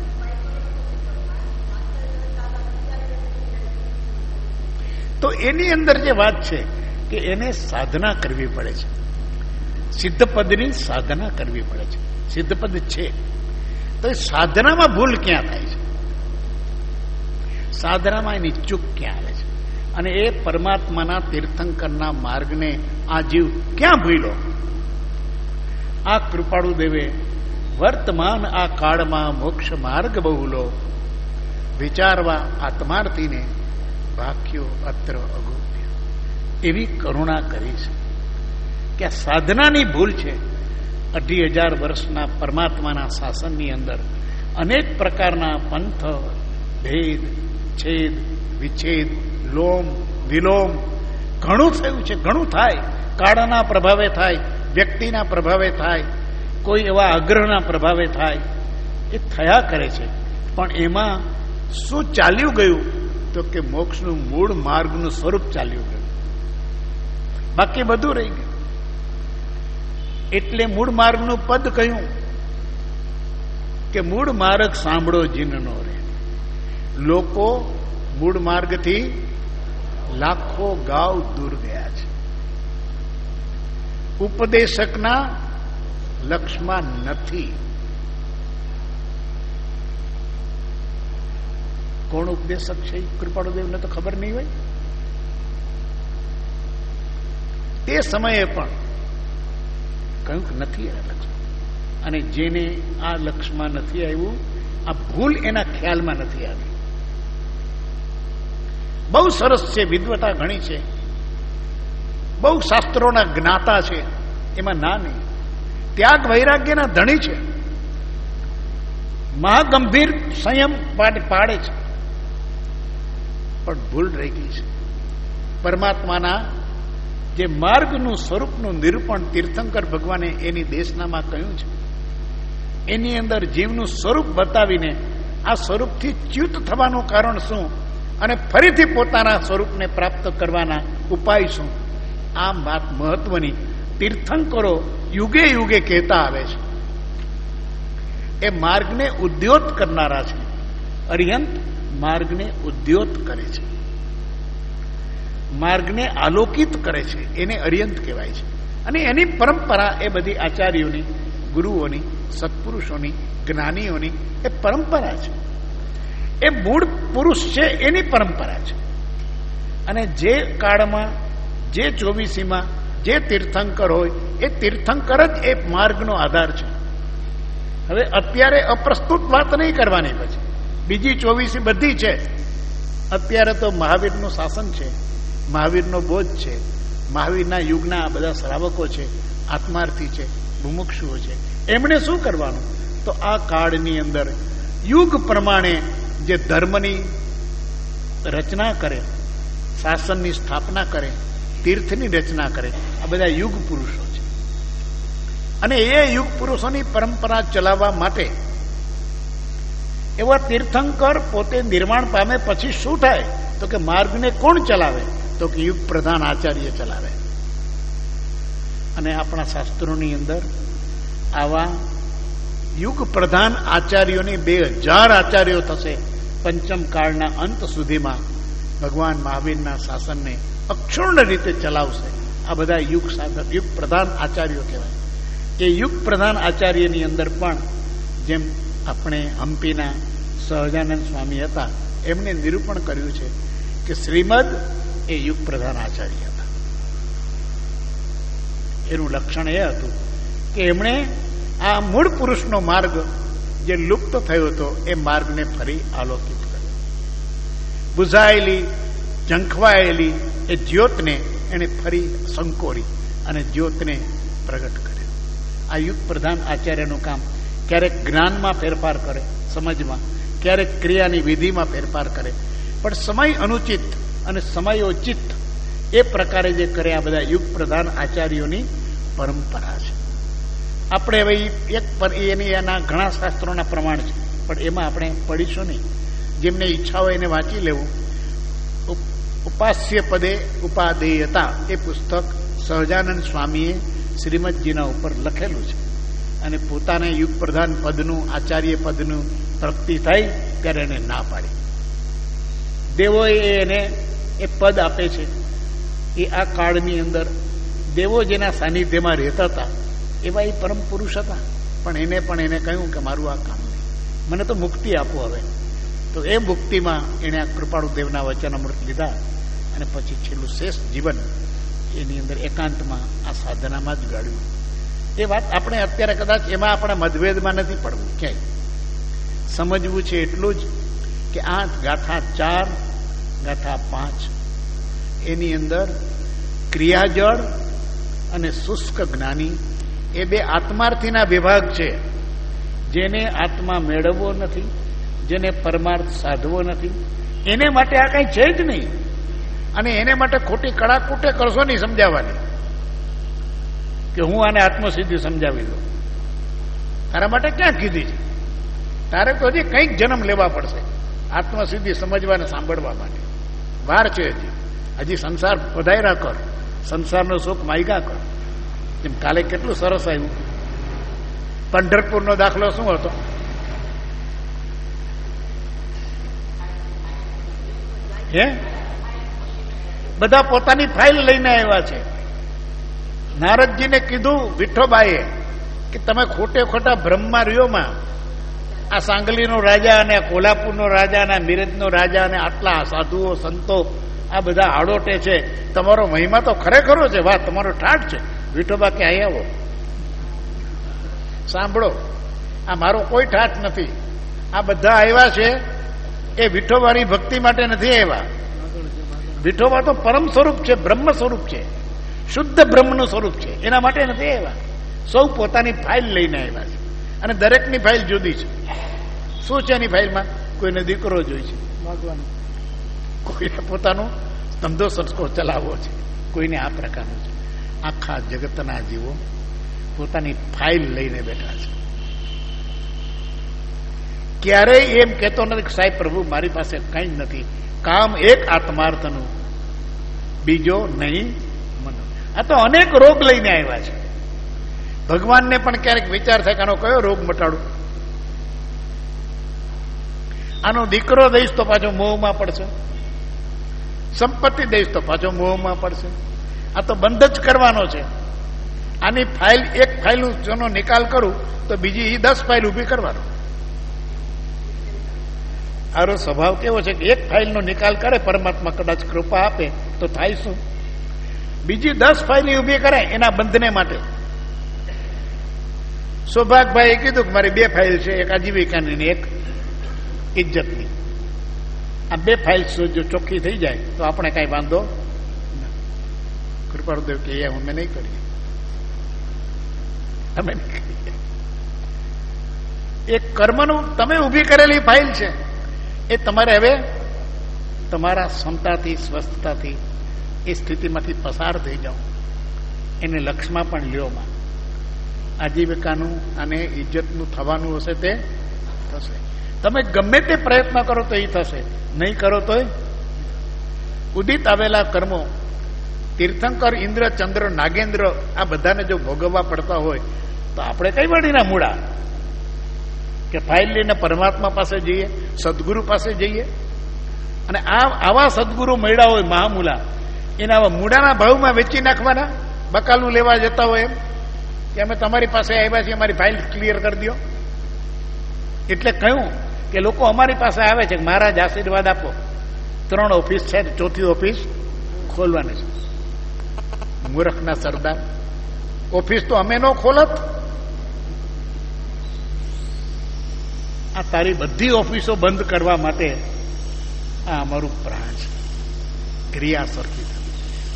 તો એની અંદર જે વાત છે કે એને સાધના કરવી પડે છે. સિદ્ધપદની સાધના કરવી પડે છે. સિદ્ધપદ છે તો એ સાધનામાં ભૂલ ક્યાં થાય છે? સાધનામાં એની ચૂક ક્યાં આવે છે? અને એ પરમાત્માના તીર્થંકરના માર્ગને આ જીવ ક્યાં ભૂલ્યો? આ કૃપાળુ દેવે વર્તમાન આ કાળમાં મોક્ષ માર્ગ બહુલો વિચારવા આત્માર્થીને વાક્યો અત્ર અગોપ્ય એવી કરુણા કરી છે કે આ સાધનાની ભૂલ છે. અઢી હજાર વર્ષના પરમાત્માના શાસનની અંદર અનેક પ્રકારના પંથ, ભેદ, છેદ, વિચ્છેદ, લોમ, વિલોમ ઘણું થયું છે. ઘણું થાય, કાળના પ્રભાવે થાય, વ્યક્તિના પ્રભાવે થાય, કોઈ એવા આગ્રહના પ્રભાવે થાય, એ થયા કરે છે. પણ એમાં શું ચાલ્યું ગયું? તો કે મોક્ષનું મૂળ માર્ગનું સ્વરૂપ ચાલ્યું ગયું, બાકી બધું રહી ગયું. એટલે મૂળ માર્ગનું પદ કહ્યું કે મૂળ માર્ગ સાંભળો જીનનો રે. લોકો મૂળ માર્ગથી લાખો ગાવ દૂર ગયા છે. ઉપદેશકના લક્ષમાં નથી. કોણ ઉપદેશક છે કૃપાળુદેવને તો ખબર નહીં હોય. તે સમયે પણ કહ્યું કે નથી આ લક્ષમાં, અને જેને આ લક્ષમાં નથી આવ્યું, આ ભૂલ એના ખ્યાલમાં નથી આવી. બહુ સરસ છે, વિદ્વતા ઘણી છે, બહુ શાસ્ત્રોના જ્ઞાતા છે, એમાં ના નહીં. ત્યાગ વૈરાગ્યના ધણી છે, મહાગંભીર સંયમ પાડે છે, પણ ભૂલ રહી ગઈ છે. પરમાત્માના જે માર્ગનું સ્વરૂપનું નિરૂપણ તીર્થંકર ભગવાને એની દેશનામાં કહ્યું છે, એની અંદર જીવનું સ્વરૂપ બતાવીને આ સ્વરૂપથી ચ્યુત થવાનું કારણ શું અને ફરીથી પોતાના સ્વરૂપને પ્રાપ્ત કરવાના ઉપાય શું, આ વાત મહત્વની તીર્થંકરો યુગે યુગે કહેતા આવે છે. એ માર્ગને ઉદ્યોત કરનારા છે. અરિહંત માર્ગને ઉદ્યોત કરે છે, માર્ગને આલોકિત કરે છે, એને અરિહંત કહેવાય છે. અને એની પરંપરા એ બધી આચાર્યોની, ગુરુઓની, સત્પુરુષોની, જ્ઞાનીઓની એ પરંપરા છે. એ મૂળ પુરુષ છે, એની પરંપરા છે. અને જે કાળમાં, જે ચોવીસીમાં જે તીર્થંકર હોય, એ તીર્થંકર જ એ માર્ગનો આધાર છે. હવે અત્યારે અપ્રસ્તુત વાત નહીં કરવાની, પછી બીજી ચોવીસી બધી છે. અત્યારે તો મહાવીરનું શાસન છે, મહાવીરનો બોધ છે, મહાવીરના યુગના આ બધા શ્રાવકો છે, આત્માર્થી છે, મુમુક્ષુઓ છે. એમણે શું કરવાનું? તો આ કાળની અંદર યુગ પ્રમાણે જે ધર્મની રચના કરે, શાસનની સ્થાપના કરે, તીર્થની રચના કરે, આ બધા યુગ પુરુષો છે. અને એ યુગ પુરુષોની પરંપરા ચલાવવા માટે એવા તીર્થંકર પોતે નિર્માણ પામે પછી શું થાય? તો કે માર્ગને કોણ ચલાવે? તો કે યુગ પ્રધાન આચાર્ય ચલાવે. અને આપણા શાસ્ત્રોની અંદર આવા યુગ પ્રધાન આચાર્યોની બે હજાર આચાર્યો થશે. પંચમ કાળના અંત સુધીમાં ભગવાન મહાવીરના શાસનને અક્ષુણ્ણ રીતે ચલાવશે. આ બધા યુગ સાધક, યુગ પ્રધાન આચાર્યો કહેવાય. એ યુગ પ્રધાન આચાર્યની અંદર પણ જેમ આપણે હમ્પીના સહજાનંદ સ્વામી હતા, એમને નિરૂપણ કર્યું છે કે શ્રીમદ એ યુગ પ્રધાન આચાર્ય હતા. એનું લક્ષણ એ હતું કે એમણે આ મૂળ પુરુષનો માર્ગ જે લુપ્ત થયો હતો એ માર્ગને ફરી આલોકિત કર્યો. બુઝાયેલી, ઝંખવાયેલી એ જ્યોતને એને ફરી સંકોરી અને જ્યોતને પ્રગટ કર્યો. આ યુગ પ્રધાન આચાર્યનું કામ ક્યારેક જ્ઞાનમાં ફેરફાર કરે, સમજમાં, ક્યારેક ક્રિયાની વિધિમાં ફેરફાર કરે, પણ સમય અનુચિત અને સમયોચિત એ પ્રકારે જે કરે આ બધા યુગ પ્રધાન આચાર્યોની પરંપરા છે. આપણે હવે એક એની એના ઘણા શાસ્ત્રોના પ્રમાણ છે, પણ એમાં આપણે પડીશું નહીં. જેમને ઈચ્છા હોય એને વાંચી લેવું. ઉપાસ્ય પદે ઉપાદેયતા એ પુસ્તક સહજાનંદ સ્વામીએ શ્રીમદજીના ઉપર લખેલું છે. અને પોતાને યુગ પ્રધાન પદનું, આચાર્ય પદનું પ્રાપ્તિ થાય ત્યારે એને ના પાડી. દેવોએ એને એ પદ આપે છે. એ આ કાળની અંદર દેવો જેના સાનિધ્યમાં રહેતા હતા એવા એ પરમ પુરુષ હતા. પણ એને પણ એને કહ્યું કે મારું આ કામ નહીં, મને તો મુક્તિ આપો હવે. તો એ મુક્તિમાં એણે આ કૃપાળુ દેવના વચન અમૃત લીધા અને પછી છેલ્લું શેષ જીવન એની અંદર એકાંતમાં આ સાધનામાં જ ગાળ્યું. એ વાત આપણે અત્યારે કદાચ એમાં આપણા મતભેદમાં નથી પડવું ક્યાંય. સમજવું છે એટલું જ કે આ ગાથા ચાર, ગાથા પાંચ એની અંદર ક્રિયાજળ અને શુષ્ક જ્ઞાની એ બે આત્માર્થીના વિભાગ છે. જેને આત્મા મેળવવો નથી, જેને પરમાર્થ સાધવો નથી, એને માટે આ કઈ છે જ નહીં. અને એને માટે ખોટી કડાકૂટે કરશો નહીં સમજાવવાની કે હું આને આત્મસિદ્ધિ સમજાવી દઉં. તારા માટે ક્યાં કીધી છે? તારે તો હજી કંઈક જન્મ લેવા પડશે આત્મસિદ્ધિ સમજવા અને સાંભળવા માટે. વાર છે હજી. હજી સંસાર વધાર્યા કર, સંસારનો સુખ માયગા કર. જેમ કાલે કેટલું સરસ આવ્યું. પંઢરપુરનો દાખલો શું હતો? હે બધા પોતાની ફાઇલ લઈને આવ્યા છે. નારદજીને કીધું વિઠ્ઠોબાએ કે તમે ખોટે ખોટા બ્રહ્મા રહ્યોમાં આ સાંગલીનો રાજા અને કોલ્હાપુરનો રાજા અને મિરજનો રાજા અને આટલા સાધુઓ સંતો આ બધા આડોટે છે, તમારો મહિમા તો ખરેખરો છે, વાહ તમારો ઠાઠ છે. વિઠોબા કે અહીં આવો, સાંભળો, આ મારો કોઈ ઠાઠ નથી. આ બધા આવ્યા છે એ વિઠોબાની ભક્તિ માટે નથી આવ્યા. વિઠોબા તો પરમ સ્વરૂપ છે, બ્રહ્મ સ્વરૂપ છે, શુદ્ધ બ્રહ્મનું સ્વરૂપ છે, એના માટે નથી આવ્યા. સૌ પોતાની ફાઇલ લઈને આવ્યા છે અને દરેકની ફાઇલ જુદી છે. શું છે એની ફાઇલમાં? કોઈને દીકરો જોઈ છે, કોઈને પોતાનો ધંધો સંસ્કો ચલાવવો છે, કોઈને આ પ્રકારનું છે. આખા જગતના જીવો પોતાની ફાઇલ લઈને બેઠા છે. ક્યારેય એમ કહેતો નથી કે સાહેબ પ્રભુ મારી પાસે કઈ જ નથી, કામ એક આત્માર્થનું, બીજો નહીં મનો. આ તો અનેક રોગ લઈને આવ્યા છે. ભગવાનને પણ ક્યારેક વિચાર થાય કે આનો કયો રોગ મટાડું, આનો દીકરો દઈશ તો પાછો મોહમાં પડશે, સંપત્તિ દઈશ તો પાછો મોહમાં પડશે. આ તો બંધ જ કરવાનો છે. આની ફાઇલ એક ફાઇલનો નિકાલ કરું તો બીજી દસ ફાઇલ ઉભી કરવાનો. આરો સ્વભાવ કેવો છે કે એક ફાઇલનો નિકાલ કરે, પરમાત્મા કદાચ કૃપા આપે તો થાય શું, બીજી દસ ફાઇલ ઉભી કરે એના બંધને માટે. સૌભાગભાઈએ કીધું કે મારી બે ફાઇલ છે, એક આજીવિકાની ને એક ઇજ્જતની. આ બે ફાઇલ જો ચોખ્ખી થઈ જાય તો આપણે કઈ વાંધો. કૃપાળુદેવ કે એ અમે નહીં કરીએ, અમે નહીં કરીએ. એક કર્મનું તમે ઉભી કરેલી ફાઇલ છે, એ તમારે હવે તમારા ક્ષમતાથી સ્વસ્થતાથી એ સ્થિતિમાંથી પસાર થઈ જાઓ. એને લક્ષમાં પણ લ્યોમાં આજીવિકાનું અને ઇજ્જતનું થવાનું હશે તે થશે. તમે ગમે તે પ્રયત્ન કરો તો એ થશે, નહીં કરો તો ઉદિત આવેલા કર્મો તીર્થંકર, ઇન્દ્ર, ચંદ્ર, નાગેન્દ્ર આ બધાને જો ભોગવવા પડતા હોય તો આપણે કઈ વળીના મૂળા કે ફાઇલ લઈને પરમાત્મા પાસે જઈએ, સદગુરુ પાસે જઈએ. અને આ આવા સદગુરુ મળ્યા હોય મહામૂલા, એના મૂળાના ભાવમાં વેચી નાખવાના, બકાલું લેવા જતા હોય એમ કે અમે તમારી પાસે આવ્યા છીએ, અમારી ફાઇલ ક્લિયર કરી દો. એટલે કહ્યું કે લોકો અમારી પાસે આવે છે, મહારાજ આશીર્વાદ આપો, ત્રણ ઓફિસ છે, ચોથી ઓફિસ ખોલવાની છે. મૂર્ખના સરદાર, ઓફિસ તો અમે નો ખોલત. આ તારી બધી ઓફિસો બંધ કરવા માટે આ અમારું પ્રાણ છે. ક્રિયા સરખી થવી.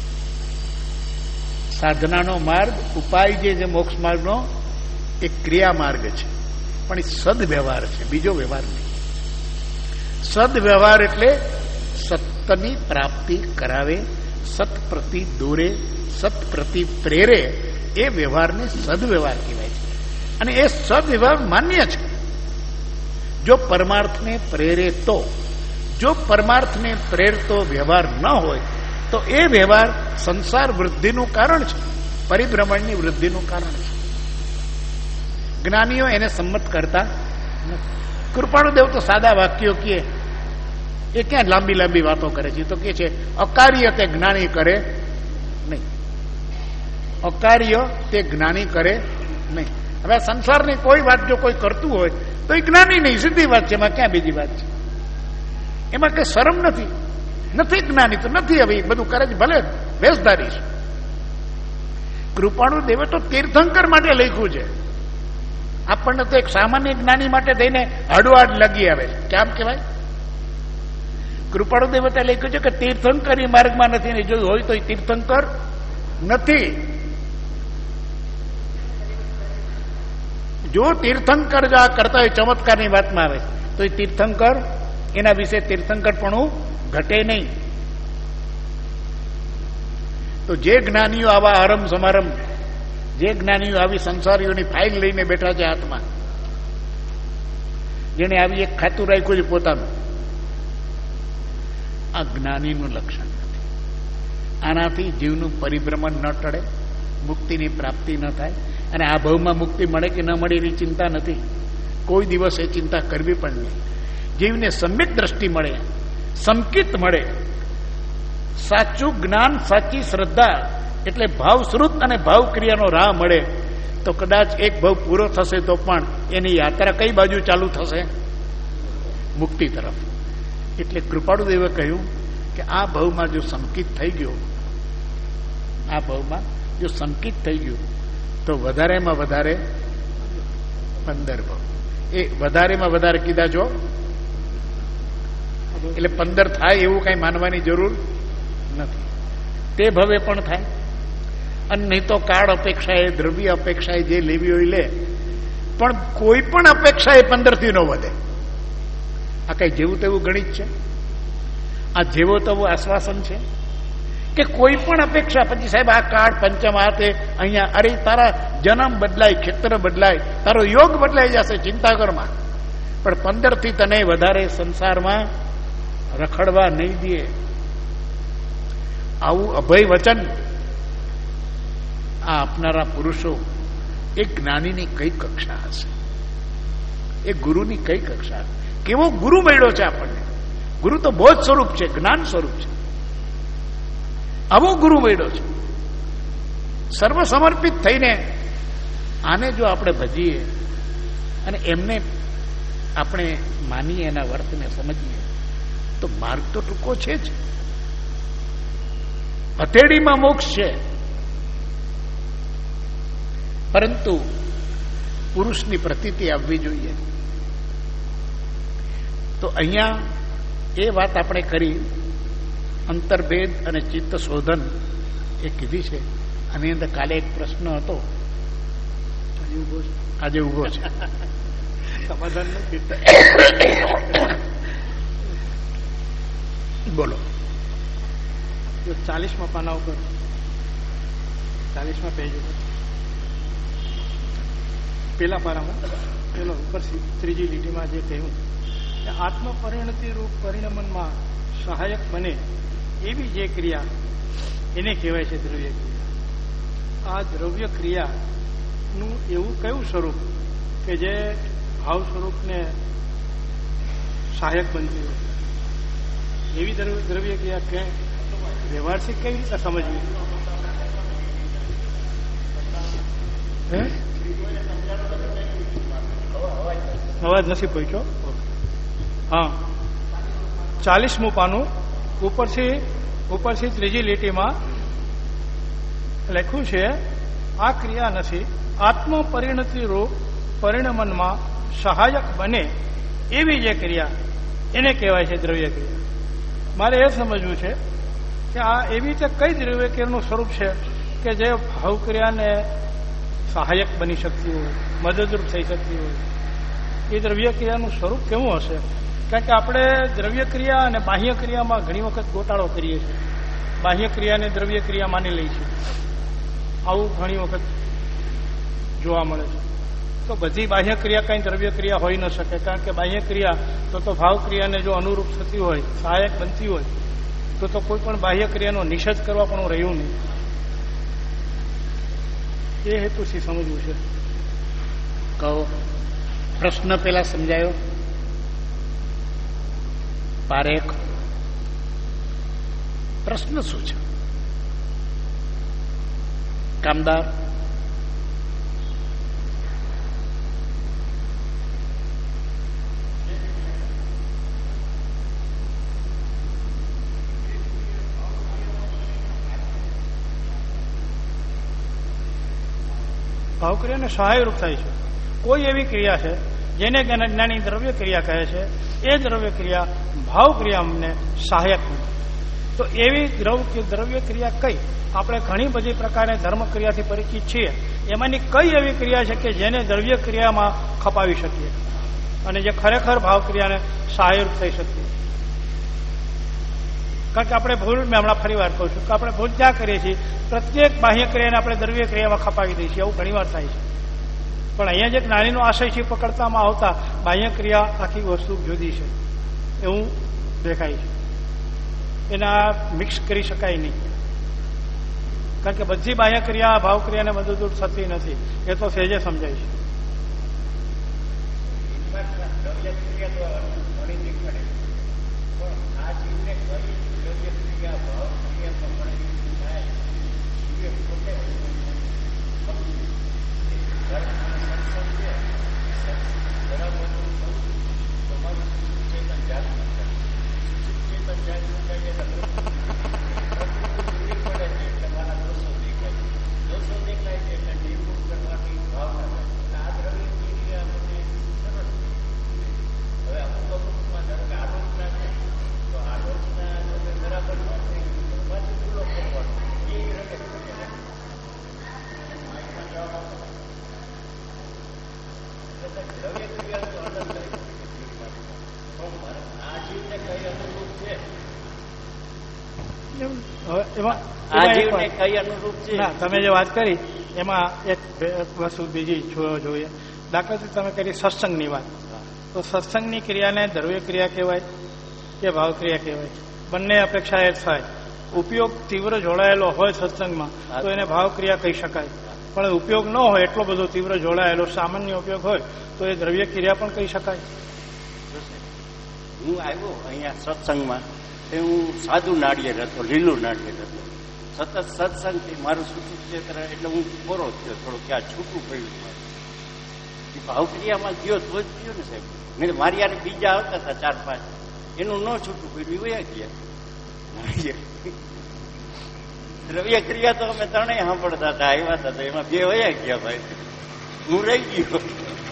સાધનાનો માર્ગ, ઉપાય જે છે મોક્ષ માર્ગનો, એ ક્રિયા માર્ગ છે, પણ એ સદવ્યવહાર છે, બીજો વ્યવહાર નહીં. સદવ્યવહાર એટલે સત્યની પ્રાપ્તિ કરાવે, સત પ્રતિ દોરે, સત પ્રતિ પ્રેરે, એ વ્યવહારને સદવ્યવહાર કહેવાય છે. અને એ સદવ્યવહાર માન્ય છે જો પરમાર્થને પ્રેરે તો. જો પરમાર્થને પ્રેરતો વ્યવહાર ન હોય તો એ વ્યવહાર સંસાર વૃદ્ધિનું કારણ છે, પરિભ્રમણની વૃદ્ધિનું કારણ છે. જ્ઞાનીઓ એને સંમત કરતા નથી. કૃપાળુદેવ તો સાદા વાક્યો કહે, એ ક્યાં લાંબી લાંબી વાતો કરે છે. તો કે છે અકાર્ય તે જ્ઞાની કરે નહીં, અકાર્ય તે જ્ઞાની કરે નહીં. હવે સંસારની કોઈ વાત જો કોઈ કરતું હોય તો એ જ્ઞાની નહીં, સીધી વાત છે. એમાં ક્યાં બીજી વાત છે? એમાં કઈ શરમ નથી. નથી જ્ઞાની તો નથી. હવે બધું કરે છે, ભલે વેશધારી છે. કૃપાળુ દેવે તો તીર્થંકર માટે લખ્યું છે. આપણને તો એક સામાન્ય જ્ઞાની માટે થઈને હડવાડ લગી આવે છે. કેમ કહેવાય? કૃપાળુ દેવતે લખ્યું છે કે તીર્થંકરી માર્ગમાં નથી, ને જો હોય તો તીર્થંકર નથી. જો તીર્થંકર જો આ કરતા હોય, ચમત્કારની વાતમાં આવે તો એ તીર્થંકર, એના વિશે તીર્થંકર પણ ઘટે નહીં. તો જે જ્ઞાનીઓ આવા આરંભ સમારંભ, જે જ્ઞાનીઓ આવી સંસારીઓની ફાઇલ લઈને બેઠા છે હાથમાં, જેને આવી એક ખાતું રાખ્યું છે પોતાનું, આ જ્ઞાનીનું લક્ષણ નથી. આનાથી જીવનું પરિભ્રમણ ન ટળે, મુક્તિની પ્રાપ્તિ ન થાય. અને આ ભાવમાં મુક્તિ મળે કે ન મળે એની ચિંતા નથી. કોઈ દિવસ એ ચિંતા કરવી પણ નહીં. જીવને સમ્યક દ્રષ્ટિ મળે, સંકિત મળે, સાચું જ્ઞાન, સાચી શ્રદ્ધા એટલે ભાવશ્રુત અને ભાવક્રિયાનો રાહ મળે તો કદાચ એક ભાવ પૂરો થશે તો પણ એની યાત્રા કઈ બાજુ ચાલુ થશે? મુક્તિ તરફ. એટલે કૃપાળુદેવે કહ્યું કે આ ભાવમાં જો સંકિત થઈ ગયો, આ ભાવમાં જો સંકિત થઈ ગયું તો વધારેમાં વધારે પંદર ભાવ. એ વધારેમાં વધારે કીધા જો એટલે પંદર થાય એવું કઈ માનવાની જરૂર નથી. તે ભવે પણ થાય અને નહીં તો કાળ અપેક્ષાએ, દ્રવ્ય અપેક્ષાએ જે લેવી હોય લે, પણ કોઈ પણ અપેક્ષા એ પંદર થી ન વધે. આ કઈ જેવું તેવું ગણિત છે? આ જેવો તેવું આશ્વાસન છે કે કોઈ પણ અપેક્ષા પછી સાહેબ આ કાળ પંચમ આ તે અહીંયા, અરે તારા જન્મ બદલાય, ક્ષેત્ર બદલાય, તારો યોગ બદલાઈ જશે, ચિંતા કરમાં, પણ પંદર થી તને વધારે સંસારમાં રખડવા નહીં દે. આવું અભય વચન આ આપનારા પુરુષો એ જ્ઞાનીની કઈ કક્ષા હશે? એ ગુરુની કઈ કક્ષા? કેવો ગુરુ મળ્યો છે આપણને? ગુરુ તો બોધ સ્વરૂપ છે, જ્ઞાન સ્વરૂપ છે. આવો ગુરુ મળ્યો છે. સર્વ સમર્પિત થઈને આને જો આપણે ભજીએ અને એમને આપણે માનીએ, એના વર્તને સમજીએ તો માર્ગ તો ટૂંકો છે જ. હથેળીમાં મોક્ષ છે, પરંતુ પુરુષની પ્રતીતિ આવવી જોઈએ. તો અહીંયા એ વાત આપણે કરી, અંતર્ભેદ અને ચિત્ત શોધન એ કીધી છે. આની અંદર કાલે એક પ્રશ્ન હતો, આજે ઉભો છે, સમાધાન બોલો. ચાલીસમાં પાના ઉપર, ચાલીસમાં પેજ ઉપર પેલા પારામાં પેલો ઉપર ત્રીજી લીટીમાં જે કહ્યું કે આત્મ પરિણતિ રૂપ પરિણમનમાં સહાયક બને એવી જે ક્રિયા એને કહેવાય છે દ્રવ્ય ક્રિયા. આ દ્રવ્ય ક્રિયાનું એવું કયું સ્વરૂપ કે જે ભાવ સ્વરૂપને સહાયક બનતી હોય એવી દ્રવ્ય ક્રિયા કે વ્યવહારિક કેવી રીતે સમજવી? અવાજ નથી પહોંચ્યો. હા, ચાલીસમું પાનું ઉપરથી ઉપરથી ત્રીજી લીટીમાં લખ્યું છે આ ક્રિયા નથી આત્મ પરિણતિ રૂપ પરિણમનમાં સહાયક બને એવી જે ક્રિયા એને કહેવાય છે દ્રવ્ય ક્રિયા. મારે એ સમજવું છે કે આ એવી રીતે કઈ દ્રવ્ય ક્રિયાનું સ્વરૂપ છે કે જે ભાવ ક્રિયાને સહાયક બની શકતી હોય, મદદરૂપ થઈ શકતી હોય. એ દ્રવ્ય ક્રિયાનું સ્વરૂપ કેવું હશે? કારણ કે આપણે દ્રવ્ય ક્રિયા અને બાહ્ય ક્રિયામાં ઘણી વખત ગોટાળો કરીએ છીએ. બાહ્ય ક્રિયાને દ્રવ્ય ક્રિયા માની લઈએ છીએ. આવું ઘણી વખત જોવા મળે છે. તો બધી બાહ્ય ક્રિયા કઈ દ્રવ્ય ક્રિયા હોઈ ન શકે, કારણ કે બાહ્ય ક્રિયા તો તો ભાવ ક્રિયાને જો અનુરૂપ થતી હોય, સહાયક બનતી હોય તો તો કોઈ પણ બાહ્ય ક્રિયાનો નિષેધ કરવા પણ રહ્યું નહીં. એ હેતુથી સમજવું છે. કહો, પ્રશ્ન પેલા સમજાયો. પારેખ, પ્રશ્ન શું છે? કામદાર, ભાવ ક્રિયાને સહાયરૂપ થાય છે. કોઈ એવી ક્રિયા છે જેને જ્ઞાની દ્રવ્ય ક્રિયા કહે છે, એ દ્રવ્ય ક્રિયા ભાવ ક્રિયા અમને સહાયક બને. તો એવી દ્રવ્ય ક્રિયા કઈ? આપણે ઘણી બધી પ્રકારની ધર્મ ક્રિયાથી પરિચિત છીએ. એમાંની કઈ એવી ક્રિયા છે કે જેને દ્રવ્ય ક્રિયામાં ખપાવી શકીએ અને જે ખરેખર ભાવ ક્રિયાને સહાયરૂપ થઈ શકીએ? કારણ કે આપણે ભૂલ, મેં હમણાં ફરી વાર કહું છું કે આપણે ભૂલ ક્યાં કરીએ છીએ? પ્રત્યેક બાહ્ય ક્રિયાને આપણે દ્રવ્ય ક્રિયામાં ખપાવી દઈએ છીએ. આવું ઘણી વાર થાય છે. પણ અહીંયા જે જ્ઞાનીનો આશય છે પકડતામાં આવતા બાહ્ય ક્રિયા આખી વસ્તુ જુદી છે એવું દેખાય છે. એના મિક્સ કરી શકાય નહીં, કારણ કે બધી બાહ્ય ક્રિયા ભાવ ક્રિયાને મદદરૂપ થતી નથી. એ તો સહેજે સમજાય છે. આ જીવને કઈ દ્રવ્ય ક્રિયા ભાવ તમે જે વાત કરી એમાં એક વસ્તુ બીજી જોઈએ. દાખલા તરીકે તમે કરી સત્સંગની વાત, તો સત્સંગની ક્રિયાને દ્રવ્ય ક્રિયા કહેવાય કે ભાવ ક્રિયા કહેવાય? બંને અપેક્ષા એ થાય. ઉપયોગ તીવ્ર જોડાયેલો હોય સત્સંગમાં તો એને ભાવ ક્રિયા કહી શકાય, પણ ઉપયોગ ન હોય એટલો બધો તીવ્ર જોડાયેલો સામાન્ય ઉપયોગ હોય તો એ દ્રવ્ય ક્રિયા પણ કહી શકાય. હું આવ્યો અહીંયા સત્સંગમાં, હું સાદું નાળિયેર હતો, લીલું નાળિયેર હતો. સતત સત્સંગથી મારું છૂટું ક્ષેત્ર એટલે હું કોરો થયો થોડો, ક્યાં છૂટું પડ્યું. એ ભાવક્રિયામાં ગયો તો જ થયો ને સાહેબ. નહીં મારી યાર બીજા આવતા હતા ચાર પાંચ, એનું ન છૂટું પડ્યું, વયા ગયા. દ્રવ્ય ક્રિયા તો અમે ત્રણેય સાંભળતા હતા, આવ્યા હતા, તો એમાં બે વયા ગયા ભાઈ, હું રહી ગયો.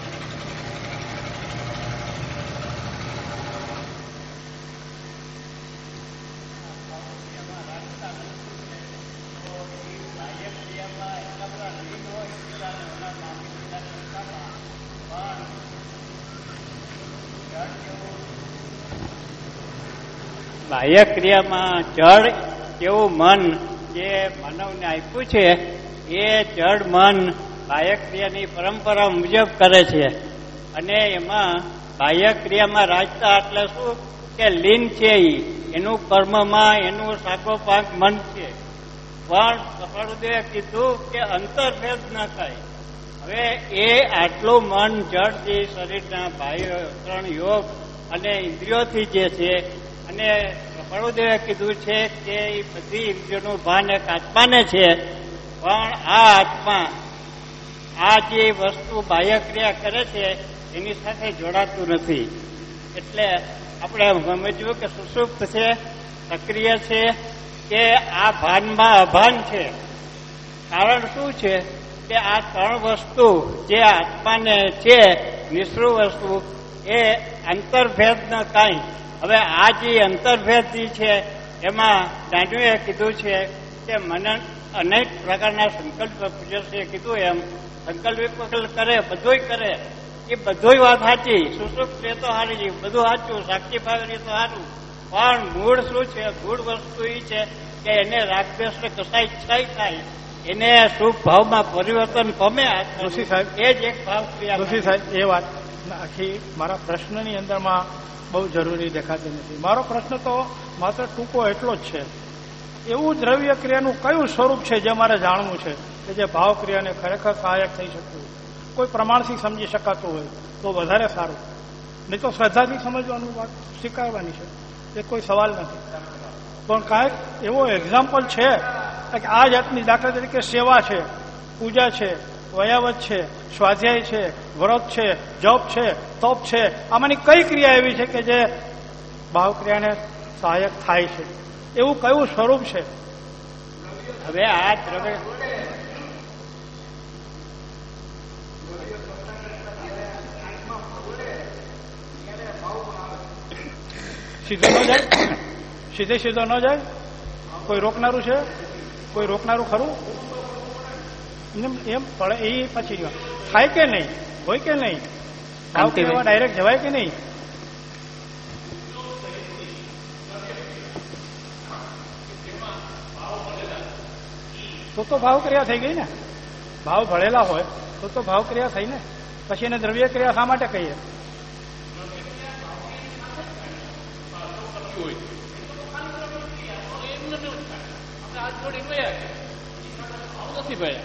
બાહ્ય ક્રિયામાં જળ કેવું મન જે માનવને આપ્યું છે એ જળ મન બાહ્ય ક્રિયાની પરંપરા મુજબ કરે છે, અને એમાં બાહ્ય ક્રિયામાં રાજતા એટલે શું કે લીન છે, એનું કર્મમાં એનું સાકોપાક મન છે. પણ કપાળુદેવે કીધું કે અંતર્ભેદ ન થાય. હવે એ આટલું મન જળ જે શરીરના બાહ્ય ત્રણ યોગ અને ઇન્દ્રિયોથી જે છે, અને કપાળુદેવે કીધું છે કે એ બધી ઇન્દ્રિયોનું ભાન એક આત્માને છે, પણ આ આત્મા આ જે વસ્તુ બાહ્ય ક્રિયા કરે છે એની સાથે જોડાતું નથી. એટલે આપણે સમજવું કે સુષુપ્ત છે, સક્રિય છે, કે આ ભાનમાં અભાન છે. કારણ શું છે કે આ ત્રણ વસ્તુ જે આત્માને છે નિષ્ઠુર વસ્તુ એ અંતર્ભેદ ન કાંઈ. હવે આ જે અંતર્ભેદથી છે એમાં દાંડુએ કીધું છે કે મનન અનેક પ્રકારના સંકલ્પ પૂજ્યશ્રીએ કીધું એમ સંકલ્પ વિકલ્પ કરે, બધુંય કરે, એ બધુંય વાત સાચી. સુસુપ્ત છે તો સારી, બધું સાચું, સાક્ષી ભાવ તો સારું, પણ મૂળ શું છે? મૂળ વસ્તુ એ છે કે એને રાગદ્વેષ કસાય ઈચ્છાય થાય, એને શુભ ભાવમાં પરિવર્તન પામે. જોશી સાહેબ એ જ એક ભાવ ક્રિયા. જોશી સાહેબ એ વાત આખી મારા પ્રશ્નની અંદરમાં બહુ જરૂરી દેખાતી નથી. મારો પ્રશ્ન તો માત્ર ટૂંકો એટલો જ છે, એવું દ્રવ્ય ક્રિયાનું કયું સ્વરૂપ છે જે મારે જાણવું છે કે જે ભાવ ક્રિયાને ખરેખર સહાયક થઈ શકતું હોય, કોઈ પ્રમાણથી સમજી શકાતું હોય તો વધારે સારું, નહીં તો શ્રદ્ધાથી સમજવાનું વાત સ્વીકારવાની છે, એ કોઈ સવાલ નથી. પણ કાંઈક એવો એક્ઝામ્પલ છે કે આ જાતની દાખલા તરીકે સેવા છે, પૂજા છે, વયાવત છે, સ્વાધ્યાય છે, વ્રત છે, જપ છે, તપ છે, આમાંની કઈ ક્રિયા એવી છે કે જે ભાવ ક્રિયાને સહાયક થાય છે? એવું કયું સ્વરૂપ છે? હવે આ દ્રવ્ય સીધો ન જાય, સીધે સીધો ન જાય, કોઈ રોકનારું છે? કોઈ રોકનારું ખરું? એમ પડે એ પછી થાય કે નહીં, હોય કે નહીં, ભાવ ક્રિયામાં ડાયરેક્ટ જવાય કે નહીં? તો તો ભાવ ક્રિયા થઈ ગઈ ને. ભાવ ભળેલા હોય તો તો ભાવ ક્રિયા થઈ ને. પછી એને દ્રવ્ય ક્રિયા શા માટે કહીએ? નથી ભાઈ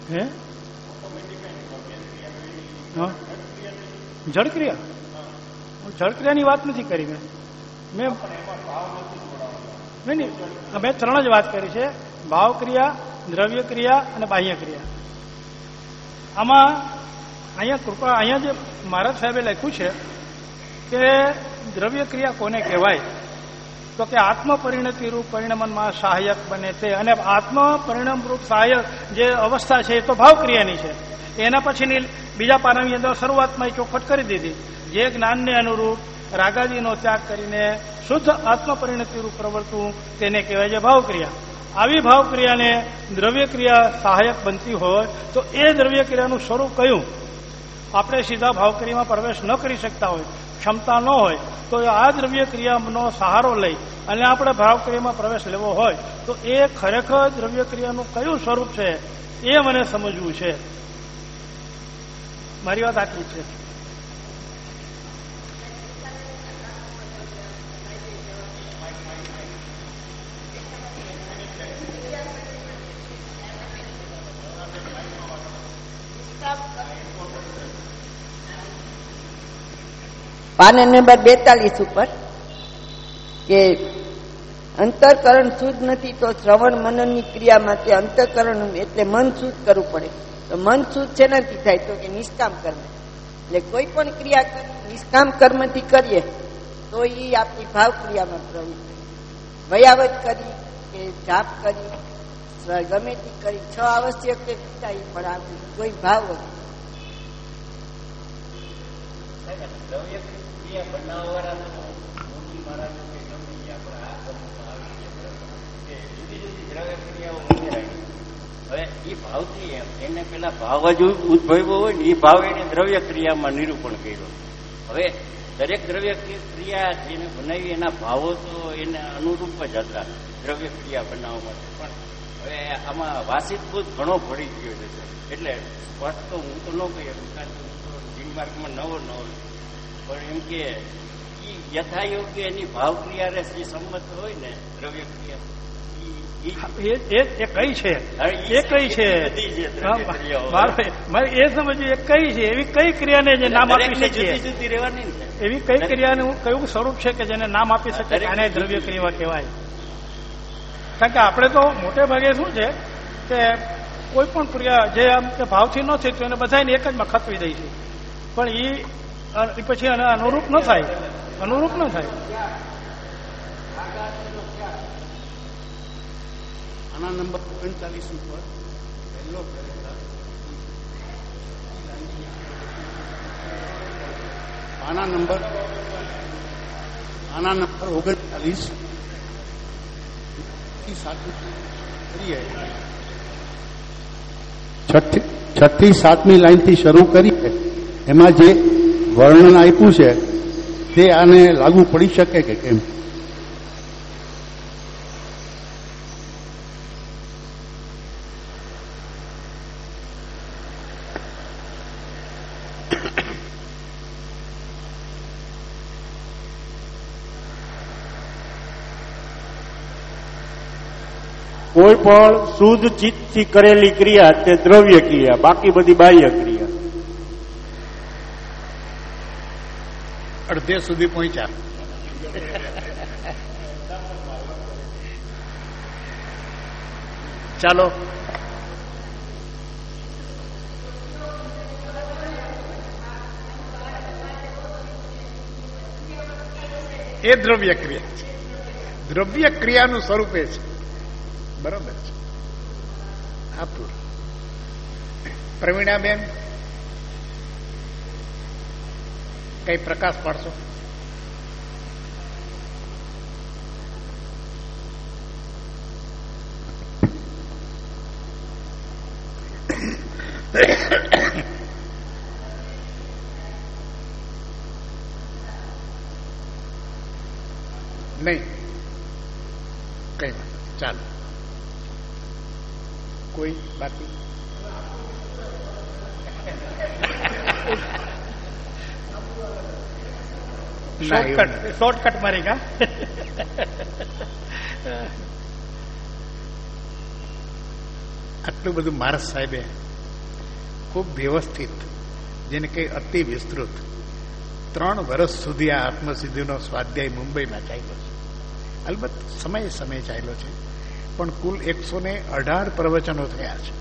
હે જળક્રિયા જળક્રિયાની વાત નથી કરી મેં મેં નહીં નહીં મેં ત્રણ જ વાત કરી છે, ભાવ ક્રિયા, દ્રવ્ય ક્રિયા અને બાહ્ય ક્રિયા. આમાં અહીંયા કૃપા અહીંયા જે મહારાજ સાહેબે લખ્યું છે કે દ્રવ્ય ક્રિયા કોને કહેવાય, તો કે આત્મ પરિણતિ રૂપ પરિણમનમાં સહાયક બને છે. અને આત્મ પરિણામ રૂપ સહાયક જે અવસ્થા છે એ તો ભાવ ક્રિયાની છે. એના પછીની બીજા પાનાની અંદર શરૂઆતમાં એ ચોખવટ કરી દીધી, જે જ્ઞાનને અનુરૂપ રાગાદીનો ત્યાગ કરીને શુદ્ધ આત્મ પરિણતિ રૂપ પ્રવર્તવું તેને કહેવાય છે ભાવ ક્રિયા. આવી ભાવ ક્રિયાને દ્રવ્ય ક્રિયા સહાયક બનતી હોય તો એ દ્રવ્ય ક્રિયાનું સ્વરૂપ કયું? આપણે સીધા ભાવ ક્રિયામાં પ્રવેશ ન કરી શકતા હોય, ક્ષમતા ન હોય, તો આ દ્રવ્ય ક્રિયાનો સહારો લઈ અને આપણે ભાવ ક્રિયામાં પ્રવેશ લેવો હોય તો એ ખરેખર દ્રવ્ય ક્રિયાનું કયું સ્વરૂપ છે એ મને સમજવું છે. મારી વાત આટલી છે. પાન નંબર બેતાલીસ ઉપર કે અંતઃકરણ શુદ્ધ નથી તો શ્રવણ મનનની ક્રિયામાં તે અંતઃકરણ એટલે મન શુદ્ધ કરવું પડે. તો મન શુદ્ધ છે નથી થાય તો કે નિષ્કામ કર્મ. એટલે કોઈ પણ ક્રિયા નિષ્કામ કર્મથી કરીએ તો એ આપણી ભાવ ક્રિયામાં પ્રવૃત્તિ. વયાવત કરી કે જાપ કરી ગમે તે કરી છ આવશ્યક થાય પણ આપણી કોઈ ભાવ વગર. હવે એ ભાવથી એને પેલા ભાવ જ ઉદ્ભવ્યો હોય ને એ ભાવ એને દ્રવ્ય ક્રિયામાં નિરૂપણ કર્યો. હવે દરેક દ્રવ્ય ક્રિયા જેને બનાવી એના ભાવો તો એને અનુરૂપ જ હતા દ્રવ્ય ક્રિયા બનાવવા માટે. પણ હવે આમાં વાસિતભૂત ઘણો ભળી ગયો છે. એટલે સ્પષ્ટ તો હું તો ન કહી શકું, કારણ કે હું તો જીન માર્ગમાં નવો નવો, પણ એમ કે યથાયોગ્ય એની ભાવ ક્રિયા જે સંમત હોય ને દ્રવ્ય ક્રિયા એ કઈ છે એ કઈ છે મારે એ સમજ્યું એ કઈ છે એવી કઈ ક્રિયાને જે નામ આપી શકીએ, એવી કઈ ક્રિયાનું કયું સ્વરૂપ છે કે જેને નામ આપી શકે આને દ્રવ્ય ક્રિયા કહેવાય. કારણ કે આપણે તો મોટે ભાગે શું છે કે કોઈ પણ ક્રિયા જે આમ કે ભાવથી ન થઈ તો એને બધાને એક જ માં ખતવી દઈ છે, પણ એ પછી એને અનુરૂપ ન થાય, અનુરૂપ ન થાય. આના નંબર ઓગણચાલીસ ઉપર પહેલો આના નંબર આના નંબર ઓગણચાલીસ કરીએ છઠ્ઠી થી સાતમી લાઈનથી શરૂ કરીએ. એમાં જે વર્ણન આપ્યું છે તે આને લાગુ પડી શકે કે કેમ? કોઈ પણ શુદ્ધ ચિત્તથી કરેલી ક્રિયા તે દ્રવ્ય ક્રિયા, બાકી બધી બાહ્ય ક્રિયા. અડધે સુધી પહોંચ્યા. ચાલો એ દ્રવ્ય ક્રિયા છે. દ્રવ્ય ક્રિયાનું સ્વરૂપ એ છે. બરોબર છે. આપું પ્રવીણાબેન કઈ પ્રકાશ પાડશો? નહીં કઈ વાત. ચાલો કોઈ બાકી? શોર્ટકટ શોર્ટકટ મારી કા આટલું બધું મહારાજ સાહેબે ખૂબ વ્યવસ્થિત, જેને કંઈ અતિ વિસ્તૃત ત્રણ વર્ષ સુધી આ આત્મસિદ્ધિનો સ્વાધ્યાય મુંબઈમાં ચાલ્યો છે. અલબત્ત સમય સમય ચાલ્યો છે, પણ કુલ એકસો ને અઢાર પ્રવચનો થયા છે.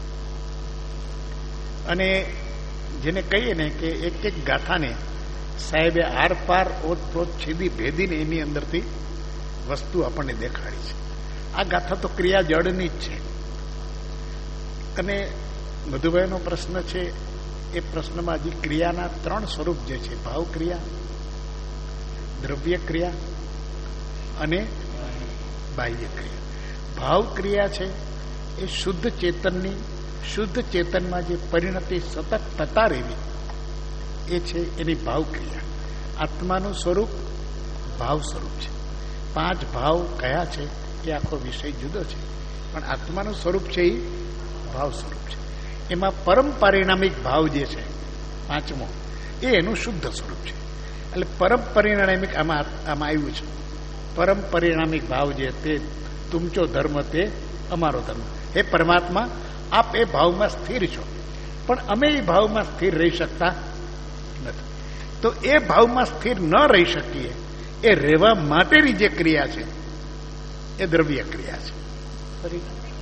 અને જેને કહીએ ને કે એક એક ગાથાને સાહેબે આર પાર ઓતપ્રોત છેદી ભેદીને એની અંદરથી વસ્તુ આપણને દેખાડી છે. આ ગાથા તો ક્રિયા જળની જ છે. અને મધુભાઈનો પ્રશ્ન છે, એ પ્રશ્નમાં હજી ક્રિયાના ત્રણ સ્વરૂપ જે છે, ભાવ ક્રિયા, દ્રવ્ય ક્રિયા અને બાહ્ય ક્રિયા. ભાવ ક્રિયા છે એ શુદ્ધ ચેતનની, શુદ્ધ ચેતનમાં જે પરિણતિ સતત થતા રહેવી, એ છે એની ભાવ ક્રિયા. આત્માનું સ્વરૂપ ભાવ સ્વરૂપ છે. પાંચ ભાવ કયા છે એ આખો વિષય જુદો છે, પણ આત્માનું સ્વરૂપ છે એ ભાવ સ્વરૂપ છે. એમાં પરમ પરિણામિક ભાવ જે છે પાંચમો, એ એનું શુદ્ધ સ્વરૂપ છે. એટલે પરમ પરિણામિક આમાં આમાં આવ્યું છે. પરમ પરિણામિક ભાવ જે તે તુમચો ધર્મ તે અમારો ધર્મ. હે પરમાત્મા, આપ એ ભાવમાં સ્થિર છો, પણ અમે એ ભાવમાં સ્થિર રહી શકતા નથી. તો એ ભાવમાં સ્થિર ન રહી શકીએ, એ રહેવા માટેની જે ક્રિયા છે એ દ્રવ્ય ક્રિયા છે.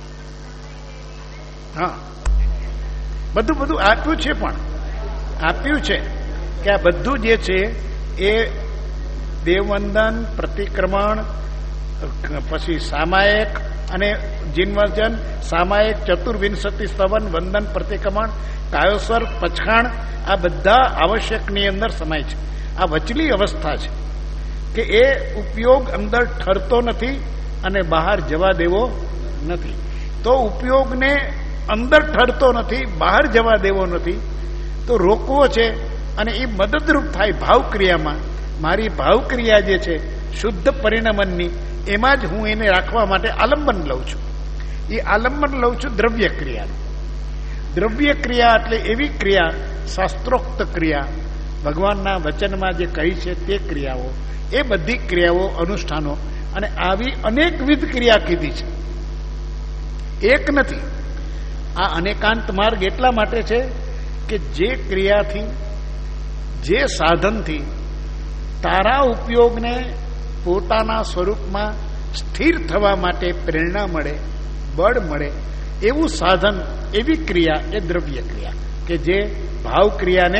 હા, બધું બધું આપ્યું છે, પણ આપ્યું છે કે આ બધું જે છે એ દેવવંદન, પ્રતિક્રમણ, પછી સામાયિક અને જીનવર્જન, સામાયિક, ચતુર્વિંશતિ સ્તવન, વંદન, પ્રતિક્રમણ, કાયોસ્વર, પચખાણ, આ બધા આવશ્યકની અંદર સમાય છે. આ વચલી અવસ્થા છે કે એ ઉપયોગ અંદર ઠરતો નથી અને બહાર જવા દેવો નથી. તો ઉપયોગને અંદર ઠરતો નથી, બહાર જવા દેવો નથી, તો રોકવો છે. અને એ મદદરૂપ થાય ભાવક્રિયામાં. મારી ભાવક્રિયા જે છે શુદ્ધ પરિણમનની, એમાં જ હું એને રાખવા માટે આલંબન લઉં છું. એ આલંબન લઉં છું દ્રવ્ય ક્રિયાનું. દ્રવ્ય ક્રિયા એટલે એવી ક્રિયા, શાસ્ત્રોક્ત ક્રિયા, ભગવાનના વચનમાં જે કહી છે તે ક્રિયાઓ, એ બધી ક્રિયાઓ, અનુષ્ઠાનો, અને આવી અનેકવિધ ક્રિયા કીધી છે, એક નથી. આ અનેકાંત માર્ગ એટલા માટે છે કે જે ક્રિયાથી, જે સાધનથી તારા ઉપયોગને પોતાના સ્વરૂપમાં સ્થિર થવા માટે પ્રેરણા મળે, બળ મળે, એવું સાધન, એવી ક્રિયા એ દ્રવ્ય ક્રિયા, કે જે ભાવ ક્રિયાને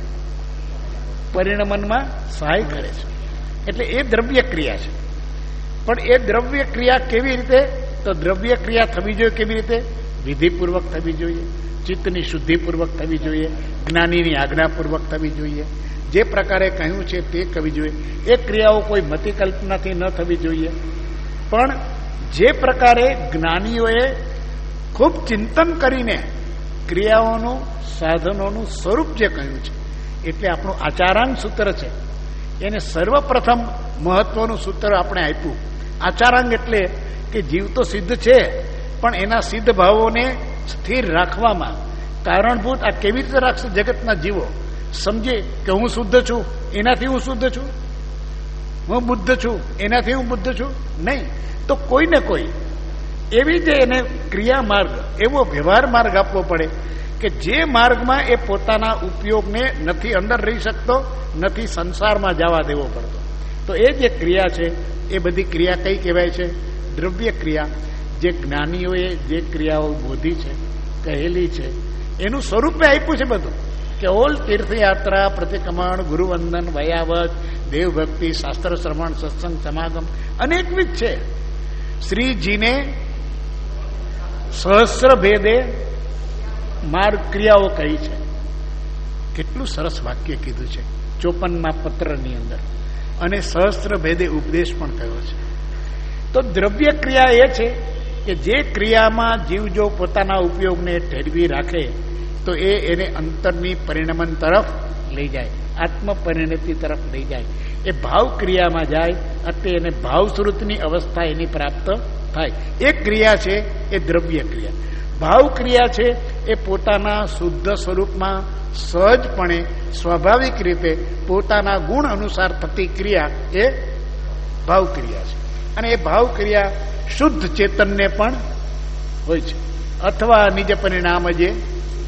પરિણમનમાં સહાય કરે છે. એટલે એ દ્રવ્ય ક્રિયા છે. પણ એ દ્રવ્ય ક્રિયા કેવી રીતે? તો દ્રવ્ય ક્રિયા થવી જોઈએ કેવી રીતે? વિધિપૂર્વક થવી જોઈએ, ચિત્તની શુદ્ધિપૂર્વક થવી જોઈએ, જ્ઞાનીની આજ્ઞાપૂર્વક થવી જોઈએ, જે પ્રકારે કહ્યું છે તે કરવી જોઈએ. એ ક્રિયાઓ કોઈ મતિ કલ્પનાથી ન થવી જોઈએ, પણ જે પ્રકારે જ્ઞાનીઓએ ખૂબ ચિંતન કરીને ક્રિયાઓનું, સાધનોનું સ્વરૂપ જે કહ્યું છે, એટલે આપણું આચારાંગ સૂત્ર છે, એને સર્વપ્રથમ મહત્વનું સૂત્ર આપણે આપ્યું. આચારાંગ એટલે કે જીવ તો સિદ્ધ છે, પણ એના સિદ્ધ ભાવોને સ્થિર રાખવામાં કારણભૂત આ કેવી રીતે રાખશે? જગતના જીવો સમજે કે હું શુદ્ધ છું, એનાથી હું શુદ્ધ છું, હું બુદ્ધ છું, એનાથી હું બુદ્ધ છું, નહીં. તો કોઈ ને કોઈ એવી જે એને ક્રિયા માર્ગ, એવો વ્યવહાર માર્ગ આપવો પડે કે જે માર્ગમાં એ પોતાના ઉપયોગને નથી અંદર રહી શકતો, નથી સંસારમાં જવા દેવો પડતો. તો એ જે ક્રિયા છે, એ બધી ક્રિયા કઈ કહેવાય છે? દ્રવ્ય ક્રિયા. જે જ્ઞાનીઓએ જે ક્રિયાઓ બોધી છે, કહેલી છે, એનું સ્વરૂપે આપ્યું છે બધું, કે ઓલ તીર્થયાત્રા, પ્રતિક્રમણ, ગુરુવંદન, વયાવત, દેવભક્તિ, શાસ્ત્ર શ્રવણ, સત્સંગ, સમાગમ, અનેકવિધ છે. શ્રીજીને સહસ્ર ભેદે માર્ગ ક્રિયાઓ કહી છે. કેટલું સરસ વાક્ય કીધું છે ચોપનમાં પત્રની અંદર, અને સહસ્ત્ર ભેદે ઉપદેશ પણ કહ્યો છે. તો દ્રવ્ય ક્રિયા એ છે કે જે ક્રિયામાં જીવ જો પોતાના ઉપયોગને ઠેરવી રાખે તો એ એને અંતરની પરિણમન તરફ લઈ જાય, આત્મ પરિણતિ તરફ લઈ જાય. એ ભાવ ક્રિયામાં જાય એટલે એને ભાવશ્રુતની અવસ્થા એની પ્રાપ્ત થાય. એ ક્રિયા છે એ દ્રવ્ય ક્રિયા. ભાવ ક્રિયા છે એ પોતાના શુદ્ધ સ્વરૂપમાં સહજપણે સ્વાભાવિક રીતે પોતાના ગુણ અનુસાર થતી ક્રિયા એ ભાવ ક્રિયા છે. અને એ ભાવ ક્રિયા શુદ્ધ ચેતનને પણ હોય છે, અથવા નિજ પરિણામ જે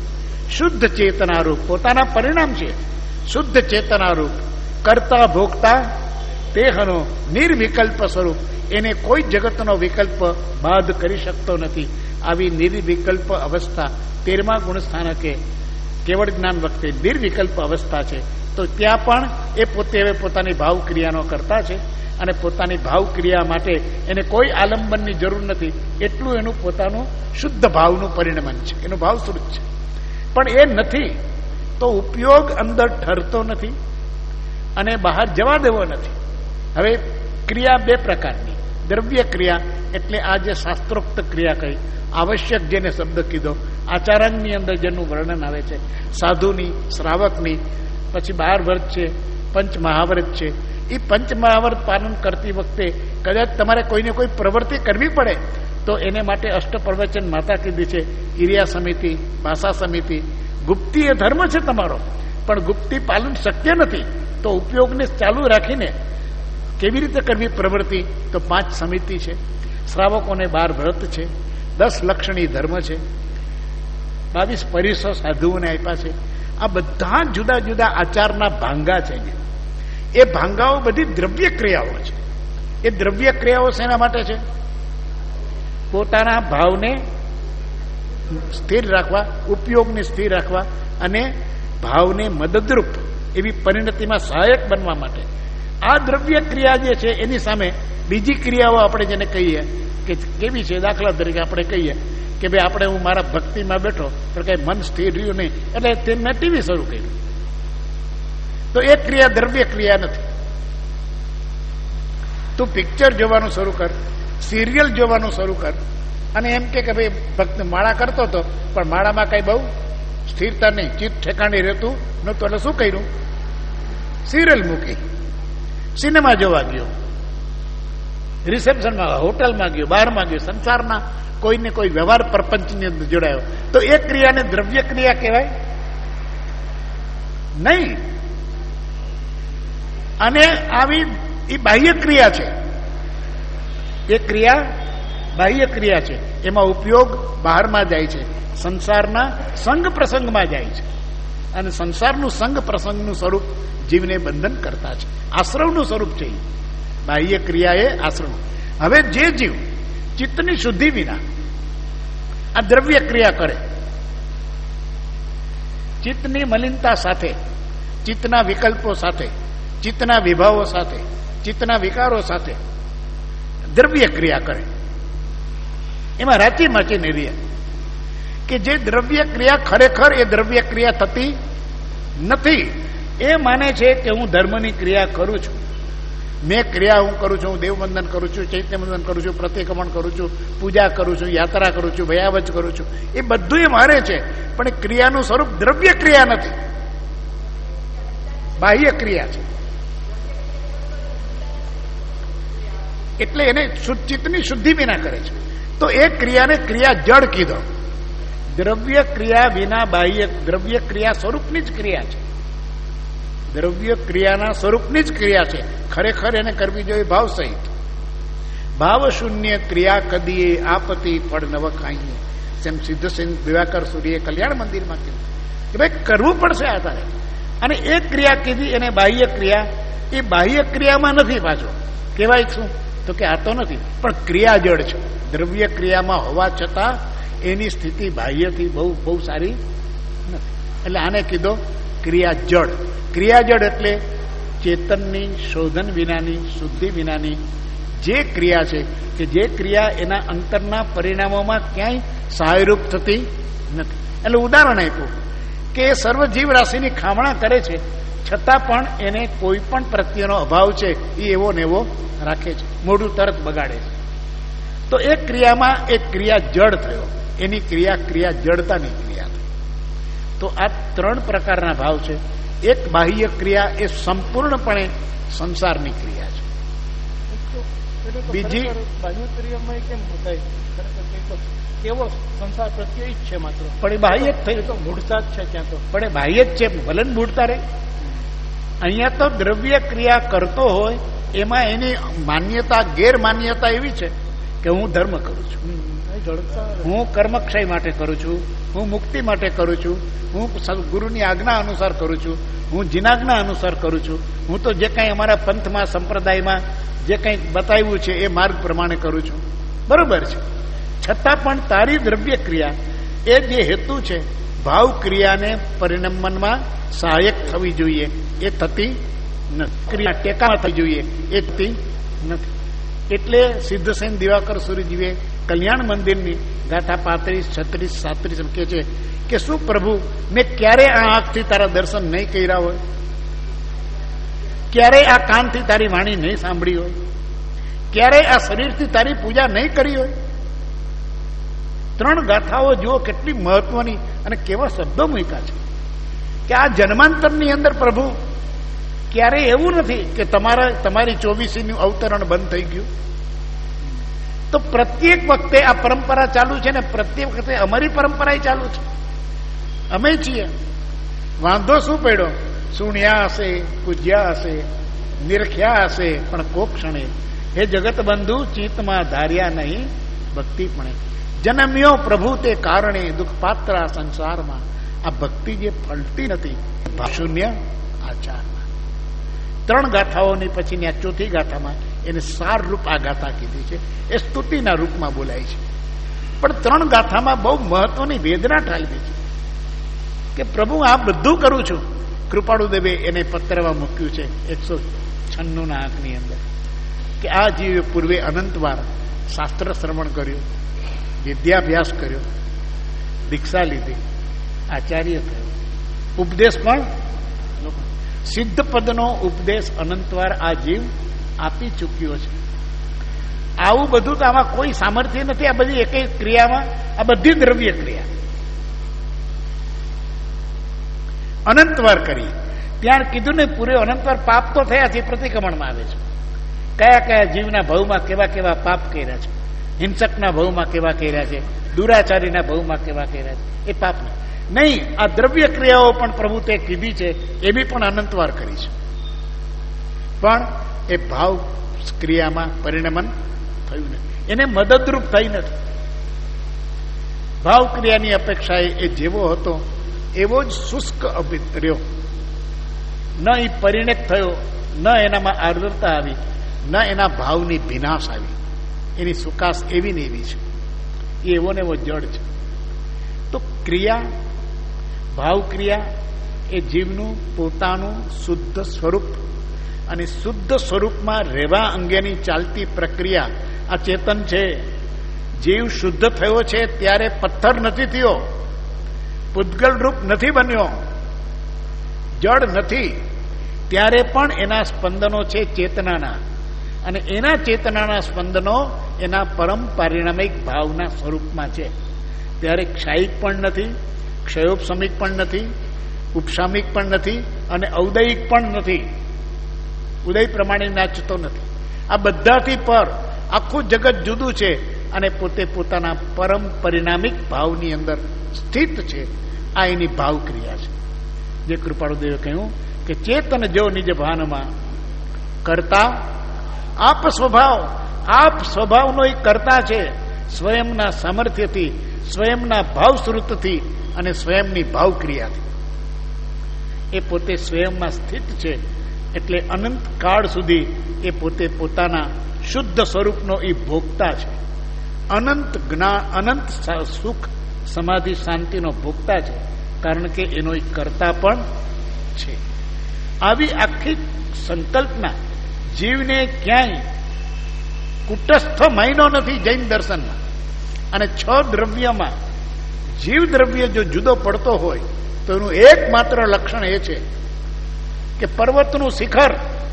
શુદ્ધ ચેતનારૂપ પોતાના પરિણામ છે. શુદ્ધ ચેતનારૂપ કરતા ભોગતા દેહનો નિર્વિકલ્પ સ્વરૂપ, એને કોઈ જગતનો વિકલ્પ બાદ કરી શકતો નથી. આવી નિર્વિકલ્પ અવસ્થા તેરમા ગુણસ્થાનકે કેવળ જ્ઞાન વખતે નિર્વિકલ્પ અવસ્થા છે. તો ત્યાં પણ એ પોતે હવે પોતાની ભાવ ક્રિયાનો કરતા છે અને પોતાની ભાવ ક્રિયા માટે એને કોઈ આલંબનની જરૂર નથી. એટલું એનું પોતાનું શુદ્ધ ભાવનું પરિણમન છે, એનો ભાવ શુદ્ધ છે. પણ એ નથી તો ઉપયોગ અંદર ઠરતો નથી અને બહાર જવા દેવો નથી. હવે ક્રિયા બે પ્રકારની, દ્રવ્ય ક્રિયા એટલે આ જે શાસ્ત્રોક્ત ક્રિયા કહી, આવશ્યક જેને શબ્દ કીધો, આચારાંગની અંદર જેનું વર્ણન આવે છે, સાધુની, શ્રાવકની, પછી બાર વ્રત છે, પંચ મહાવ્રત છે. એ પંચ મહાવ્રત પાલન કરતી વખતે કદાચ તમારે કોઈને કોઈ પ્રવૃત્તિ કરવી પડે તો એને માટે અષ્ટ પ્રવચન માતા કીધી છે, ઇરિયા સમિતિ, ભાષા સમિતિ. ગુપ્તી એ ધર્મ છે તમારો, પણ ગુપ્તી પાલન શક્ય નથી. તો ઉપયોગને ચાલુ રાખીને કેવી રીતે કરવી પ્રવૃત્તિ? તો પાંચ સમિતિ છે, શ્રાવકોને બાર વ્રત છે, દસ લક્ષણી ધર્મ છે, બાવીસ પરિસો સાધુઓને આપ્યા છે. આ બધા જુદા જુદા આચારના ભાંગા છે. એ ભાંગાઓ બધી દ્રવ્ય ક્રિયાઓ છે. એ દ્રવ્ય ક્રિયાઓ શેના માટે છે? પોતાના ભાવને સ્થિર રાખવા, ઉપયોગને સ્થિર રાખવા અને ભાવને મદદરૂપ એવી પરિણતિમાં સહાયક બનવા માટે. આ દ્રવ્ય ક્રિયા જે છે એની સામે બીજી ક્રિયાઓ આપણે જેને કહીએ કે કેવી છે, દાખલા તરીકે આપણે કહીએ કે ભાઈ આપણે હું મારા ભક્તિમાં બેઠો પણ કઈ મન સ્થિર રહ્યું નહીં એટલે તે મેં ટીવી શરૂ કર્યું. તો એ ક્રિયા દ્રવ્ય ક્રિયા નથી. તું પિક્ચર જોવાનું શરૂ કર, સિરિયલ જોવાનું શરૂ કર અને એમ કે ભાઈ ભક્ત માળા કરતો હતો પણ માળામાં કઈ બહુ સ્થિરતા નહીં, ચિત્ત ઠેકાણે રહેતું નતું, એટલે શું કર્યું? સિરિયલ મૂકી, સિનેમા જોવા ગયો, રિસેપ્શનમાં, હોટલમાં ગયો, બહારમાં ગયો, સંસારના કોઈને કોઈ વ્યવહાર પ્રપંચની અંદર જોડાયો. તો એ ક્રિયાને દ્રવ્ય ક્રિયા કહેવાય નહીં. અને આવી એ બાહ્ય ક્રિયા છે. એ ક્રિયા બાહ્ય ક્રિયા છે, એમાં ઉપયોગ બહારમાં જાય છે, સંસારના સંગ પ્રસંગમાં જાય છે. અને સંસારનું સંગ પ્રસંગનું સ્વરૂપ જીવને બંધન કરતા છે, આશ્રવનું સ્વરૂપ છે. બાહ્ય ક્રિયા એ આશ્રવ. હવે જે જીવ ચિત્તની શુદ્ધિ વિના આ દ્રવ્ય ક્રિયા કરે, ચિત્તની મલિનતા સાથે, ચિત્તના વિકલ્પો સાથે, ચિત્તના વિભાવો સાથે, ચિત્તના વિકારો સાથે દ્રવ્ય ક્રિયા કરે, એમાં રાચી માચી નહીં રહે. કે જે દ્રવ્ય ક્રિયા ખરેખર એ દ્રવ્ય ક્રિયા થતી નથી. એ માને છે કે હું ધર્મની ક્રિયા કરું છું, મેં ક્રિયા હું કરું છું, હું દેવવંદન કરું છું, ચૈત્ય વંદન કરું છું, પ્રતિક્રમણ કરું છું, પૂજા કરું છું, યાત્રા કરું છું, ભયાવચ કરું છું. એ બધું એ મારે છે, પણ એ ક્રિયાનું સ્વરૂપ દ્રવ્ય ક્રિયા નથી, બાહ્ય ક્રિયા છે. એટલે એને ચિત્તની શુદ્ધિ વિના કરે છે. તો એ ક્રિયાને ક્રિયા જડ કીધો. દ્રવ્ય ક્રિયા વિના બાહ્ય, દ્રવ્ય ક્રિયા સ્વરૂપની જ ક્રિયા છે, દ્રવ્ય ક્રિયાના સ્વરૂપની જ ક્રિયા છે. ખરેખર એને કરવી જોઈએ ભાવ સહિત. ભાવ શૂન્ય ક્રિયા કદીએ આપતી ફળ નવ ખાઈએ, જેમ સિદ્ધ સિંહ દિવાકર સૂર્ય કલ્યાણ મંદિરમાં કીધું કે ભાઈ કરવું પડશે આ તારે. અને એ ક્રિયા કીધી એને બાહ્ય ક્રિયા. એ બાહ્ય ક્રિયામાં નથી પાછો કહેવાય શું? તો કે આ તો નથી, પણ ક્રિયા જડ છે. દ્રવ્ય ક્રિયામાં હોવા છતાં એની સ્થિતિ બાહ્યથી બહુ બહુ સારી નથી. એટલે આને કીધો ક્રિયા જડ. ક્રિયા જડ એટલે ચેતનની શોધન વિનાની, શુદ્ધિ વિનાની જે ક્રિયા છે, કે જે ક્રિયા એના અંતરના પરિણામોમાં ક્યાંય સહાયરૂપ થતી નથી. એટલે ઉદાહરણ આપ્યું કે સર્વ જીવ રાશિની ખામણા કરે છે, છતાં પણ એને કોઈ પણ પ્રત્યેનો અભાવ છે એ એવો ને એવો રાખે છે, મોઢું તરત બગાડે છે. તો એ ક્રિયામાં એક ક્રિયા જડ થયો, એની ક્રિયા ક્રિયા જડતાની ક્રિયા થઈ. તો આ ત્રણ પ્રકારના ભાવ છે. એક બાહ્ય ક્રિયા એ સંપૂર્ણપણે સંસારની ક્રિયા છે. બીજી બાહ્ય ક્રિયામાં કેમ થાય? કેવો સંસાર પ્રત્યે જ છે માત્ર, પણ એ બાહ્ય જ થઈ, તો મૂળતા જ છે ત્યાં તો. પણ એ બાહ્ય જ છે, ભલે મૂળતા રહે. અહીંયા તો દ્રવ્ય ક્રિયા કરતો હોય એમાં એની માન્યતા, ગેરમાન્યતા એવી છે કે હું ધર્મ કરું છું, હું કર્મક્ષય માટે કરું છું, હું મુક્તિ માટે કરું છું, હું ગુરુની આજ્ઞા અનુસાર કરું છું, હું જીનાજ્ઞા અનુસાર કરું છું, હું તો જે કંઈ અમારા પંથમાં સંપ્રદાયમાં જે કંઈ બતાવ્યું છે એ માર્ગ પ્રમાણે કરું છું. બરોબર છે. છતાં પણ તારી દ્રવ્ય ક્રિયા એ જે હેતુ છે ભાવ ક્રિયાને પરિણમનમાં સહાયક થવી જોઈએ એ થતી નથી. ક્રિયા ટેકામાં થવી જોઈએ એ થતી નથી. એટલે સિદ્ધસેન દિવાકર સૂર્યજીવે કલ્યાણ મંદિરની ગાથા પાંત્રીસ છત્રીસ સાત્રીસ કે છે કે શું પ્રભુ મેં ક્યારે આ આંખથી તારા દર્શન નહીં કર્યા હોય, ક્યારે આ કાનથી તારી વાણી નહીં સાંભળી હોય, ક્યારે આ શરીરથી તારી પૂજા નહીં કરી હોય. ત્રણ ગાથાઓ જુઓ કેટલી મહત્વની અને કેવા શબ્દો મૂક્યા છે કે આ જન્માંતરની અંદર પ્રભુ ક્યારે એવું નથી કે તમારા તમારી ચોવીસીનું અવતરણ બંધ થઈ ગયું. તો પ્રત્યેક વખતે આ પરંપરા ચાલુ છે ને પ્રત્યેક વખતે અમારી પરંપરા ચાલુ છે. અમે છીએ. વાંધો શું પડ્યો? સુણ્યા હશે, પૂજ્યા હશે, નિરખ્યા હશે, પણ કોક ક્ષણે હે જગત બંધુ ચિત્તમાં ધાર્યા નહીં ભક્તિ પણ જન્મ્યો પ્રભુ તે કારણે દુઃખ પાત્ર સંસારમાં. આ ભક્તિ જે ફલતી નથી શૂન્ય આચારમાં. ત્રણ ગાથાઓની પછીની આ ચોથી ગાથામાં એને સાર રૂપ આ ગાથા કીધી છે, એ સ્તુતિના રૂપમાં બોલાય છે. પણ ત્રણ ગાથામાં બહુ મહત્વની વેદના ઠાલવી છે કે પ્રભુ આ બધું કરું છું. કૃપાળુ દેવે એને પત્રમાં મૂક્યું છે એકસો છન્નું ના આંકની અંદર કે આ જીવે પૂર્વે અનંતવાર શાસ્ત્ર શ્રવણ કર્યું, વિદ્યાભ્યાસ કર્યો, દીક્ષા લીધી, આચાર્ય થયો, ઉપદેશ પણ સિદ્ધ પદનો ઉપદેશ અનંતવાર આ જીવ આપી ચૂક્યો છે. આવું બધું તો આમાં કોઈ સામર્થ્ય નથી. આ બધી એક ક્રિયામાં આ બધી દ્રવ્ય ક્રિયા અનંતવાર કરી. ત્યાં કીધું ને પૂરે અનંતવાર પાપ તો થયા છે, પ્રતિક્રમણમાં આવે છે. કયા કયા જીવના ભવમાં કેવા કેવા પાપ કર્યા છે, હિંસકના ભવમાં કેવા કર્યા છે, દુરાચારીના ભવમાં કેવા કર્યા છે, એ પાપ નહીં. આ દ્રવ્ય ક્રિયાઓ પણ પ્રભુ તે કીધી છે એ બી પણ અનંતવાર કરી છે, પણ એ ભાવ ક્રિયામાં પરિણમન થયું નથી, એને મદદરૂપ થઈ નથી. ભાવ ક્રિયાની અપેક્ષાએ એ જેવો હતો એવો જ શુષ્ક રહ્યો. ન એ પરિણત થયો, ન એનામાં આર્દ્રતા આવી, ન એના ભાવની ભીનાશ આવી. એની સુકાશ એવી ને એવી છે, એવો ને એવો જડ છે. તો ક્રિયા, ભાવ ક્રિયા એ જીવનું પોતાનું શુદ્ધ સ્વરૂપ, અને શુદ્ધ સ્વરૂપમાં રહેવા અંગેની ચાલતી પ્રક્રિયા આ ચેતન છે. જીવ શુદ્ધ થયો છે ત્યારે પથ્થર નથી થયો, પૂતગલ રૂપ નથી બન્યો, જડ નથી. ત્યારે પણ એના સ્પંદનો છે ચેતનાના, અને એના ચેતનાના સ્પંદનો એના પરમ પારિણામિક ભાવના સ્વરૂપમાં છે. ત્યારે ક્ષાયિક પણ નથી, ક્ષયોપશમિક પણ નથી, ઉપશામિક પણ નથી, અને ઔદયિક પણ નથી. ઉદય પ્રમાણે નાચતો નથી. આ બધાથી પર આખું જગત જુદું છે, અને પોતે પોતાના પરમ પરિણામિક ભાવની અંદર સ્થિત છે. આ એની ભાવ ક્રિયા છે. જે કૃપાળુદેવે કહ્યું કે ચેતન જો નિજ ભાનમાં કરતા આપ સ્વભાવ, આપ સ્વભાવનો એ કરતા છે. સ્વયંના સામર્થ્યથી, સ્વયંના ભાવશ્રુતથી અને સ્વયંની ભાવ ક્રિયાથી એ પોતે સ્વયંમાં સ્થિત છે. એટલે અનંત કાળ સુધી એ પોતે પોતાના શુદ્ધ સ્વરૂપનો એ ભોગતા છે. અનંત જ્ઞાન, અનંત સુખ, સમાધિ, શાંતિનો ભોગતા છે, કારણ કે એનો એક કરતા પણ છે. આવી આખી સંકલ્પના જીવને ક્યાંય કુટસ્થ મહિનો નથી જૈન દર્શનમાં. અને છ દ્રવ્યમાં જીવ દ્રવ્ય જો જુદો પડતો હોય તો એનું એકમાત્ર લક્ષણ એ છે કે પર્વતનું શિખર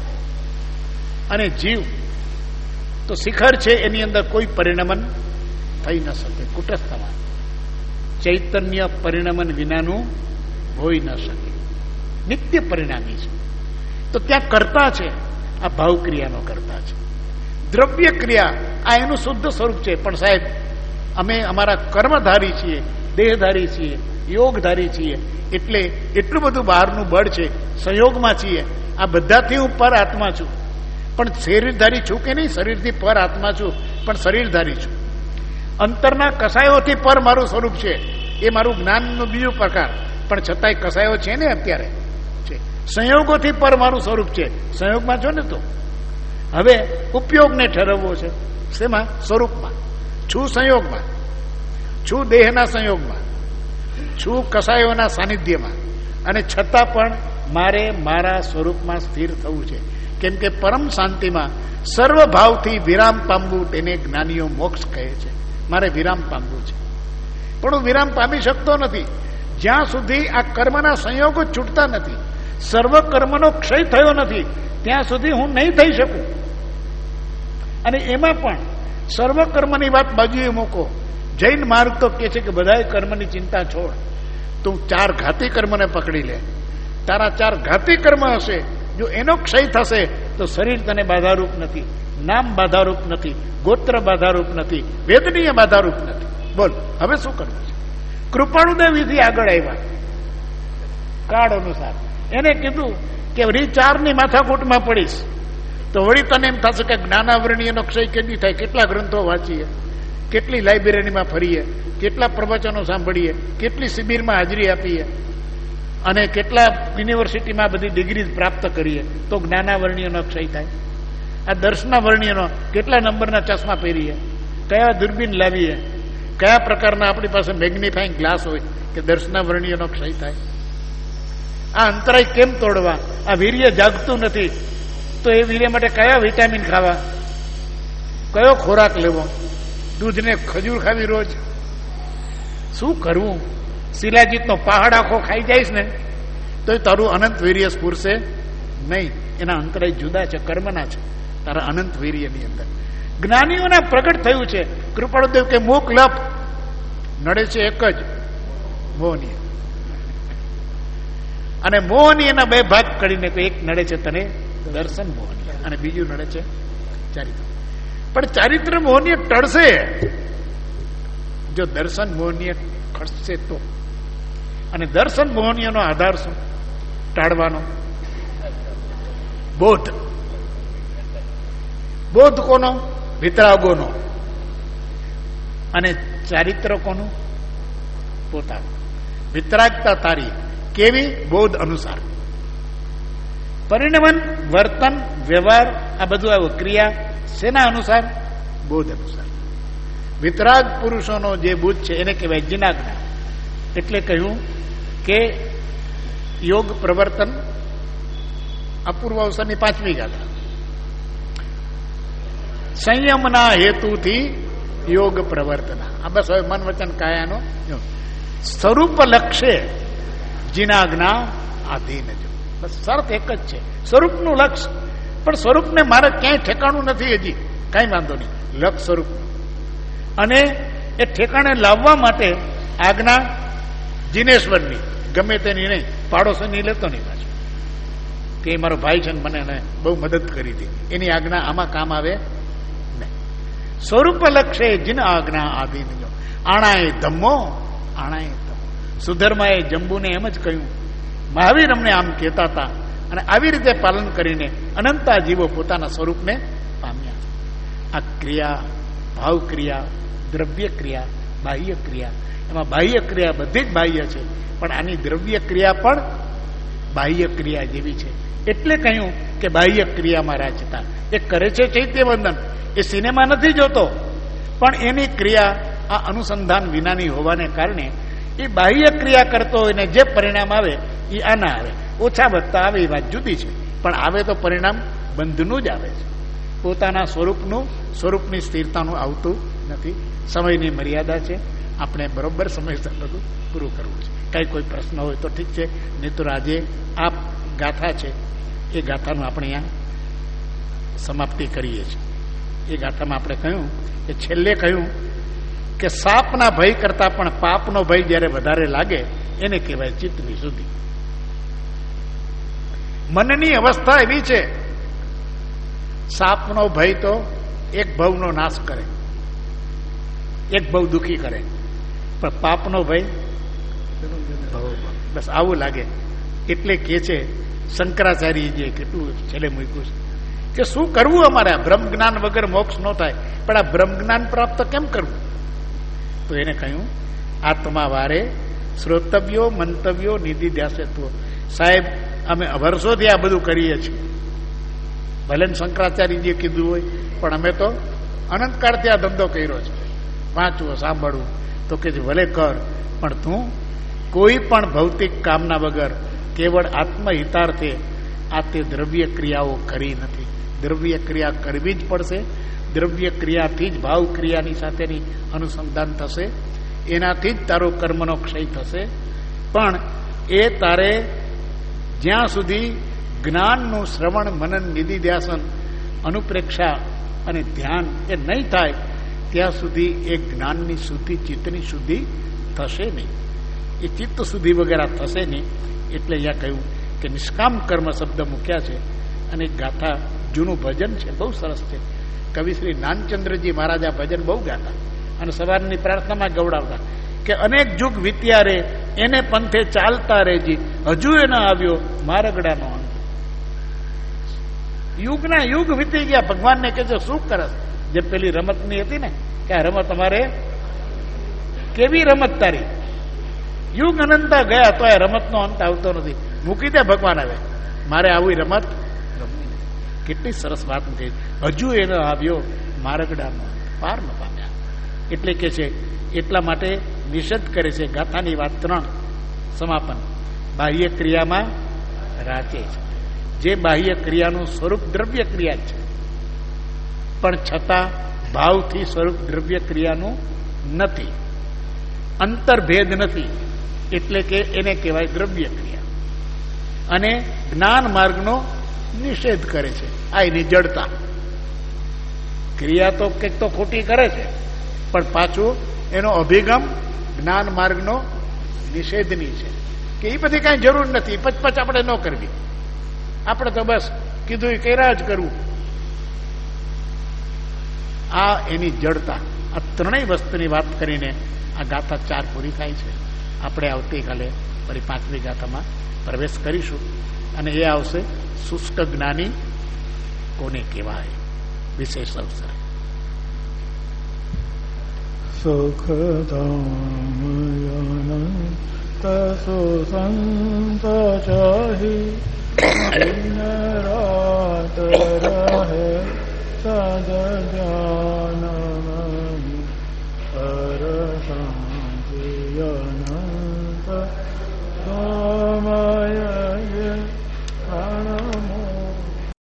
અને જીવ, તો શિખર છે એની અંદર કોઈ પરિણમન થઈ ન શકે. કુટસ્થમાં ચૈતન્ય પરિણમન વિનાનું હોઈ ન શકે, નિત્ય પરિણામી છે. તો ત્યાં કરતા છે, આ ભાવ ક્રિયાનો કરતા છે. દ્રવ્ય ક્રિયા આ એનું શુદ્ધ સ્વરૂપ છે. પણ સાહેબ અમે અમારા કર્મધારી છીએ, દેહધારી છીએ, યોગધારી છીએ, એટલે એટલું બધું બહારનું બળ છે, સંયોગમાં છીએ. આ બધાથી હું પર આત્મા છું. પણ શરીરધારી છું કે નહીં? શરીરથી પર આત્મા છું, પણ શરીરધારી છું. અંતરના કસાયોથી પર મારું સ્વરૂપ છે, એ મારું જ્ઞાનનું બીજું પ્રકાર, પણ છતાંય કસાયો છે ને અત્યારે છે. સંયોગોથી પર મારું સ્વરૂપ છે, સંયોગમાં છો ને. તો હવે ઉપયોગને ઠરવવો છે શેમાં? સ્વરૂપમાં છું, સંયોગમાં છું, દેહના સંયોગમાં છું, કસાયોના સાનિધ્યમાં, અને છતાં પણ મારે મારા સ્વરૂપમાં સ્થિર થવું છે. કેમ કે પરમ શાંતિમાં સર્વભાવથી વિરામ પામવું તેને જ્ઞાનીઓ મોક્ષ કહે છે. મારે વિરામ પામવું છે, પણ હું વિરામ પામી શકતો નથી જ્યાં સુધી આ કર્મના સંયોગો છૂટતા નથી, સર્વ કર્મનો ક્ષય થયો નથી, ત્યાં સુધી હું નહીં થઈ શકું. અને એમાં પણ સર્વ કર્મની વાત બાજુએ મૂકો. જૈન માર્ગ તો કે છે કે બધાય કર્મની ચિંતા છોડ, તું ચાર ઘાતી કર્મને પકડી લે. તારા ચાર ઘાતી કર્મ હશે, જો એનો ક્ષય થશે તો શરીર તને બાધારૂપ નથી, નામ બાધારૂપ નથી, ગોત્ર બાધારૂપ નથી, વેદનીય બાધારૂપ નથી. બોલ હવે શું કરવું છે? કૃપાળુદેવ વિધિ આગળ આવ્યા કાળ અનુસાર. એને કીધું કે વળી ચારની માથાકૂટમાં પડીશ તો વળી તને એમ થશે કે જ્ઞાનાવરણીયનો ક્ષય કેદી થાય. કેટલા ગ્રંથો વાંચીએ, કેટલી લાઇબ્રેરીમાં ફરીએ, કેટલા પ્રવચનો સાંભળીએ, કેટલી શિબિરમાં હાજરી આપીએ, અને કેટલા યુનિવર્સિટીમાં બધી ડિગ્રી પ્રાપ્ત કરીએ તો જ્ઞાનાવરણીયનો ક્ષય થાય. આ દર્શનાવરણીયનો કેટલા નંબરના ચશ્મા પહેરીએ, કયા દૂરબીન લાવીએ, કયા પ્રકારના આપણી પાસે મેગ્નિફાઈંગ ગ્લાસ હોય કે દર્શનાવરણીયનો ક્ષય થાય. આ અંતરાય કેમ તોડવા? આ વીર્ય જાગતું નથી તો એ વીર્ય માટે કયા વિટામિન ખાવા, કયો ખોરાક લેવો? દૂધને ખજૂર ખાવી રોજ? શું કરવું? શિલાજીતનો પહાડ આખો ખાઈ જઈશ ને તો તારું અનંત વીર્ય સ્ફૂરશે નહીં. એના અંતરાય જુદા છે, કર્મના છે. તારા અનંત વીર્યની અંદર જ્ઞાનીઓના પ્રગટ થયું છે. કૃપાળુદેવ કે મોક લપ નડે છે એક જ મોહનીય, અને મોહનીયના બે ભાગ કરીને એક નડે છે તને દર્શન મોહનીય, અને બીજું નડે છે ચારિત્ર. પણ ચારિત્ર મોહનીય ટળશે જો દર્શન મોહનીય ખસશે તો. અને દર્શન મોહનીયનો આધાર શું? ટાળવાનો બોધ. બોધ કોનો? વિતરાગોનો. અને ચારિત્ર કોનું? પોતાનું. વિતરાગતા તારી કેવી? બોધ અનુસાર. પરિણમન, વર્તન, વ્યવહાર આ બધું આવ્યું. ક્રિયા શેના અનુસાર? બોધ અનુસાર. વિતરાગ પુરુષોનો જે બુદ્ધ છે એને કહેવાય જિનાજ્ઞા. એટલે કહ્યું કે યોગ પ્રવર્તન અપૂર્વ અવસરની પાંચમી ગાથા. સંયમના હેતુથી યોગ પ્રવર્તન. આ બસ હવે મન વચન કાયાનો સ્વરૂપ લક્ષ્ય જિનાજ્ઞા આધીન. જો બસ શરત એક જ છે, સ્વરૂપનું લક્ષ. પણ સ્વરૂપને મારે ક્યાંય ઠેકાણું નથી હજી, કઈ વાંધો નહીં, લક્ષ સ્વરૂપ. અને એ ઠેકાણે લાવવા માટે આજ્ઞા જીનેશ્વરની, ગમે તેની નહીં, પાડોશીની લેતો નહીં પાછું કે એ મારો ભાઈ છે ને મને એને બહુ મદદ કરી હતી, એની આજ્ઞા આમાં કામ આવે નહીં. સ્વરૂપ લક્ષ્ય જીન આજ્ઞા આધીન. જો આણાએ ધમ્મો, આણાએ ધમ્મો. સુધર્માએ જંબુને એમ જ કહ્યું, મહાવીર અમને આમ કહેતા હતા, અને આવી રીતે પાલન કરીને અનંતા જીવો પોતાના સ્વરૂપને પામ્યા. આ ક્રિયા, ભાવ ક્રિયા, દ્રવ્ય ક્રિયા, બાહ્ય ક્રિયા, એમાં બાહ્ય ક્રિયા બધી જ બાહ્ય છે, પણ આની દ્રવ્ય ક્રિયા પણ બાહ્ય ક્રિયા જેવી છે. એટલે કહ્યું કે બાહ્ય ક્રિયામાં રાજતા. એ કરે છે ચૈત્યવંદન, એ સિનેમા નથી જોતો, પણ એની ક્રિયા આ અનુસંધાન વિનાની હોવાને કારણે એ બાહ્ય ક્રિયા કરતો હોય ને જે પરિણામ આવે એ આના આવે. ઓછા વધતા આવે એ વાત જુદી છે, પણ આવે તો પરિણામ બંધનું જ આવે છે. પોતાના સ્વરૂપનું, સ્વરૂપની સ્થિરતાનું આવતું નથી. સમયની મર્યાદા છે, આપણે બરોબર સમયસર બધું પૂરું કરવું છે. કઈ કોઈ પ્રશ્ન હોય તો ઠીક છે, નહીં તો આજે આ ગાથા છે એ ગાથાનું આપણે અહીંયા સમાપ્તિ કરીએ છીએ. એ ગાથામાં આપણે કહ્યું કે છેલ્લે કહ્યું કે સાપના ભય કરતા પણ પાપનો ભય જયારે વધારે લાગે એને કહેવાય ચિત્ત વિશુદ્ધિ. મનની અવસ્થા એવી છે, સાપનો ભય તો એક ભવનો નાશ કરે, એક ભવ દુઃખી કરે, પણ પાપનો ભય બસ આવું લાગે. એટલે કે છે શંકરાચાર્ય જે કેટલું છેલ્લે મૂક્યું છે કે શું કરવું અમારે? બ્રહ્મ જ્ઞાન વગર મોક્ષ ન થાય, પણ આ બ્રહ્મ જ્ઞાન પ્રાપ્ત કેમ કરવું? તો એને કહ્યું આત્મા વારે શ્રોતવ્યો મંતવ્યો નિધિ ધ્યાસત્વ. સાહેબ, અમે વર્ષોથી આ બધું કરીએ છીએ, ભલે શંકરાચાર્યજીએ કીધું હોય, પણ અમે તો અનંતકાળથી આ ધંધો કર્યો છે, વાંચવું સાંભળવું. તો કે ભલે કર, પણ તું કોઈ પણ ભૌતિક કામના વગર કેવળ આત્મહિતાર્થે આ તે દ્રવ્ય ક્રિયાઓ કરી નથી. દ્રવ્ય ક્રિયા કરવી જ પડશે. દ્રવ્ય ક્રિયાથી જ ભાવ ક્રિયાની સાથેની અનુસંધાન થશે, એનાથી જ તારો કર્મનો ક્ષય થશે. પણ એ તારે જ્યાં સુધી જ્ઞાનનું શ્રવણ મનન નિધિ ધ્યાસન અનુપ્રેક્ષા અને ધ્યાન એ નહીં થાય ત્યાં સુધી એ જ્ઞાનની શુદ્ધિ, ચિત્તની શુદ્ધિ થશે નહીં. એ ચિત્ત શુદ્ધિ વગેરે થશે નહીં. એટલે અહીંયા કહ્યું કે નિષ્કામ કર્મ શબ્દ મૂક્યા છે. અને ગાથા જૂનું ભજન છે, બહુ સરસ છે. કવિ શ્રી નાનચંદ્રજી મહારાજ આ ભજન બહુ ગાતા અને સવારની પ્રાર્થનામાં ગવડાવતા કે અનેક યુગ વીત્યા રે એને પંથે ચાલતા રેજી, હજુ એ ન આવ્યો મારગડાનો અંત. યુગના યુગ વીતી ગયા, ભગવાનને કે છે શું કરસ? જે પેલી રમતની હતી ને કે આ રમત અમારે કેવી રમત તારી, યુગ અનંતા ગયા તો એ રમતનો અંત આવતો નથી, મૂકી દે ભગવાન. હવે મારે આવી રમત રમવી નથી. કેટલી સરસ વાત કહી, હજુ એનો આવ્યો મારગડાનો પાર ન પામ્યા. એટલે કે છે એટલા માટે નિષેધ કરે છે. ગાથાની વાત ત્રણ સમાપન. બાહ્ય ક્રિયામાં રાચે છે. જે બાહ્ય ક્રિયાનું સ્વરૂપ દ્રવ્ય ક્રિયા છે, પણ છતાં ભાવથી સ્વરૂપ દ્રવ્ય ક્રિયાનું નથી, અંતરભેદ નથી, એટલે કે એને કહેવાય દ્રવ્ય ક્રિયા. અને જ્ઞાન માર્ગનો નિષેધ કરે છે. આ એની જડતા. ક્રિયા તો કંઈક તો ખોટી કરે છે, પણ પાછું એનો અભિગમ જ્ઞાન માર્ગનો નિષેધની છે કે એ બધી કાંઈ જરૂર નથી, પચપચ આપણે ન કરવી, આપણે તો બસ કીધું એ કર્યા જ કરવું. આ એની જડતા. આ ત્રણેય વસ્તુની વાત કરીને આ ગાથા ચાર પૂરી થાય છે. આપણે આવતીકાલે ફરી પાંચમી ગાથામાં પ્રવેશ કરીશું અને એ આવશે શુષ્ક જ્ઞાની કોને કહેવાય, વિશેષ અવસર. સુખદામયનંત સુસંત ચાહી રાત રહે સદ જ્ઞાનમય પર શાંતિયનંત રામય પ્રાણમો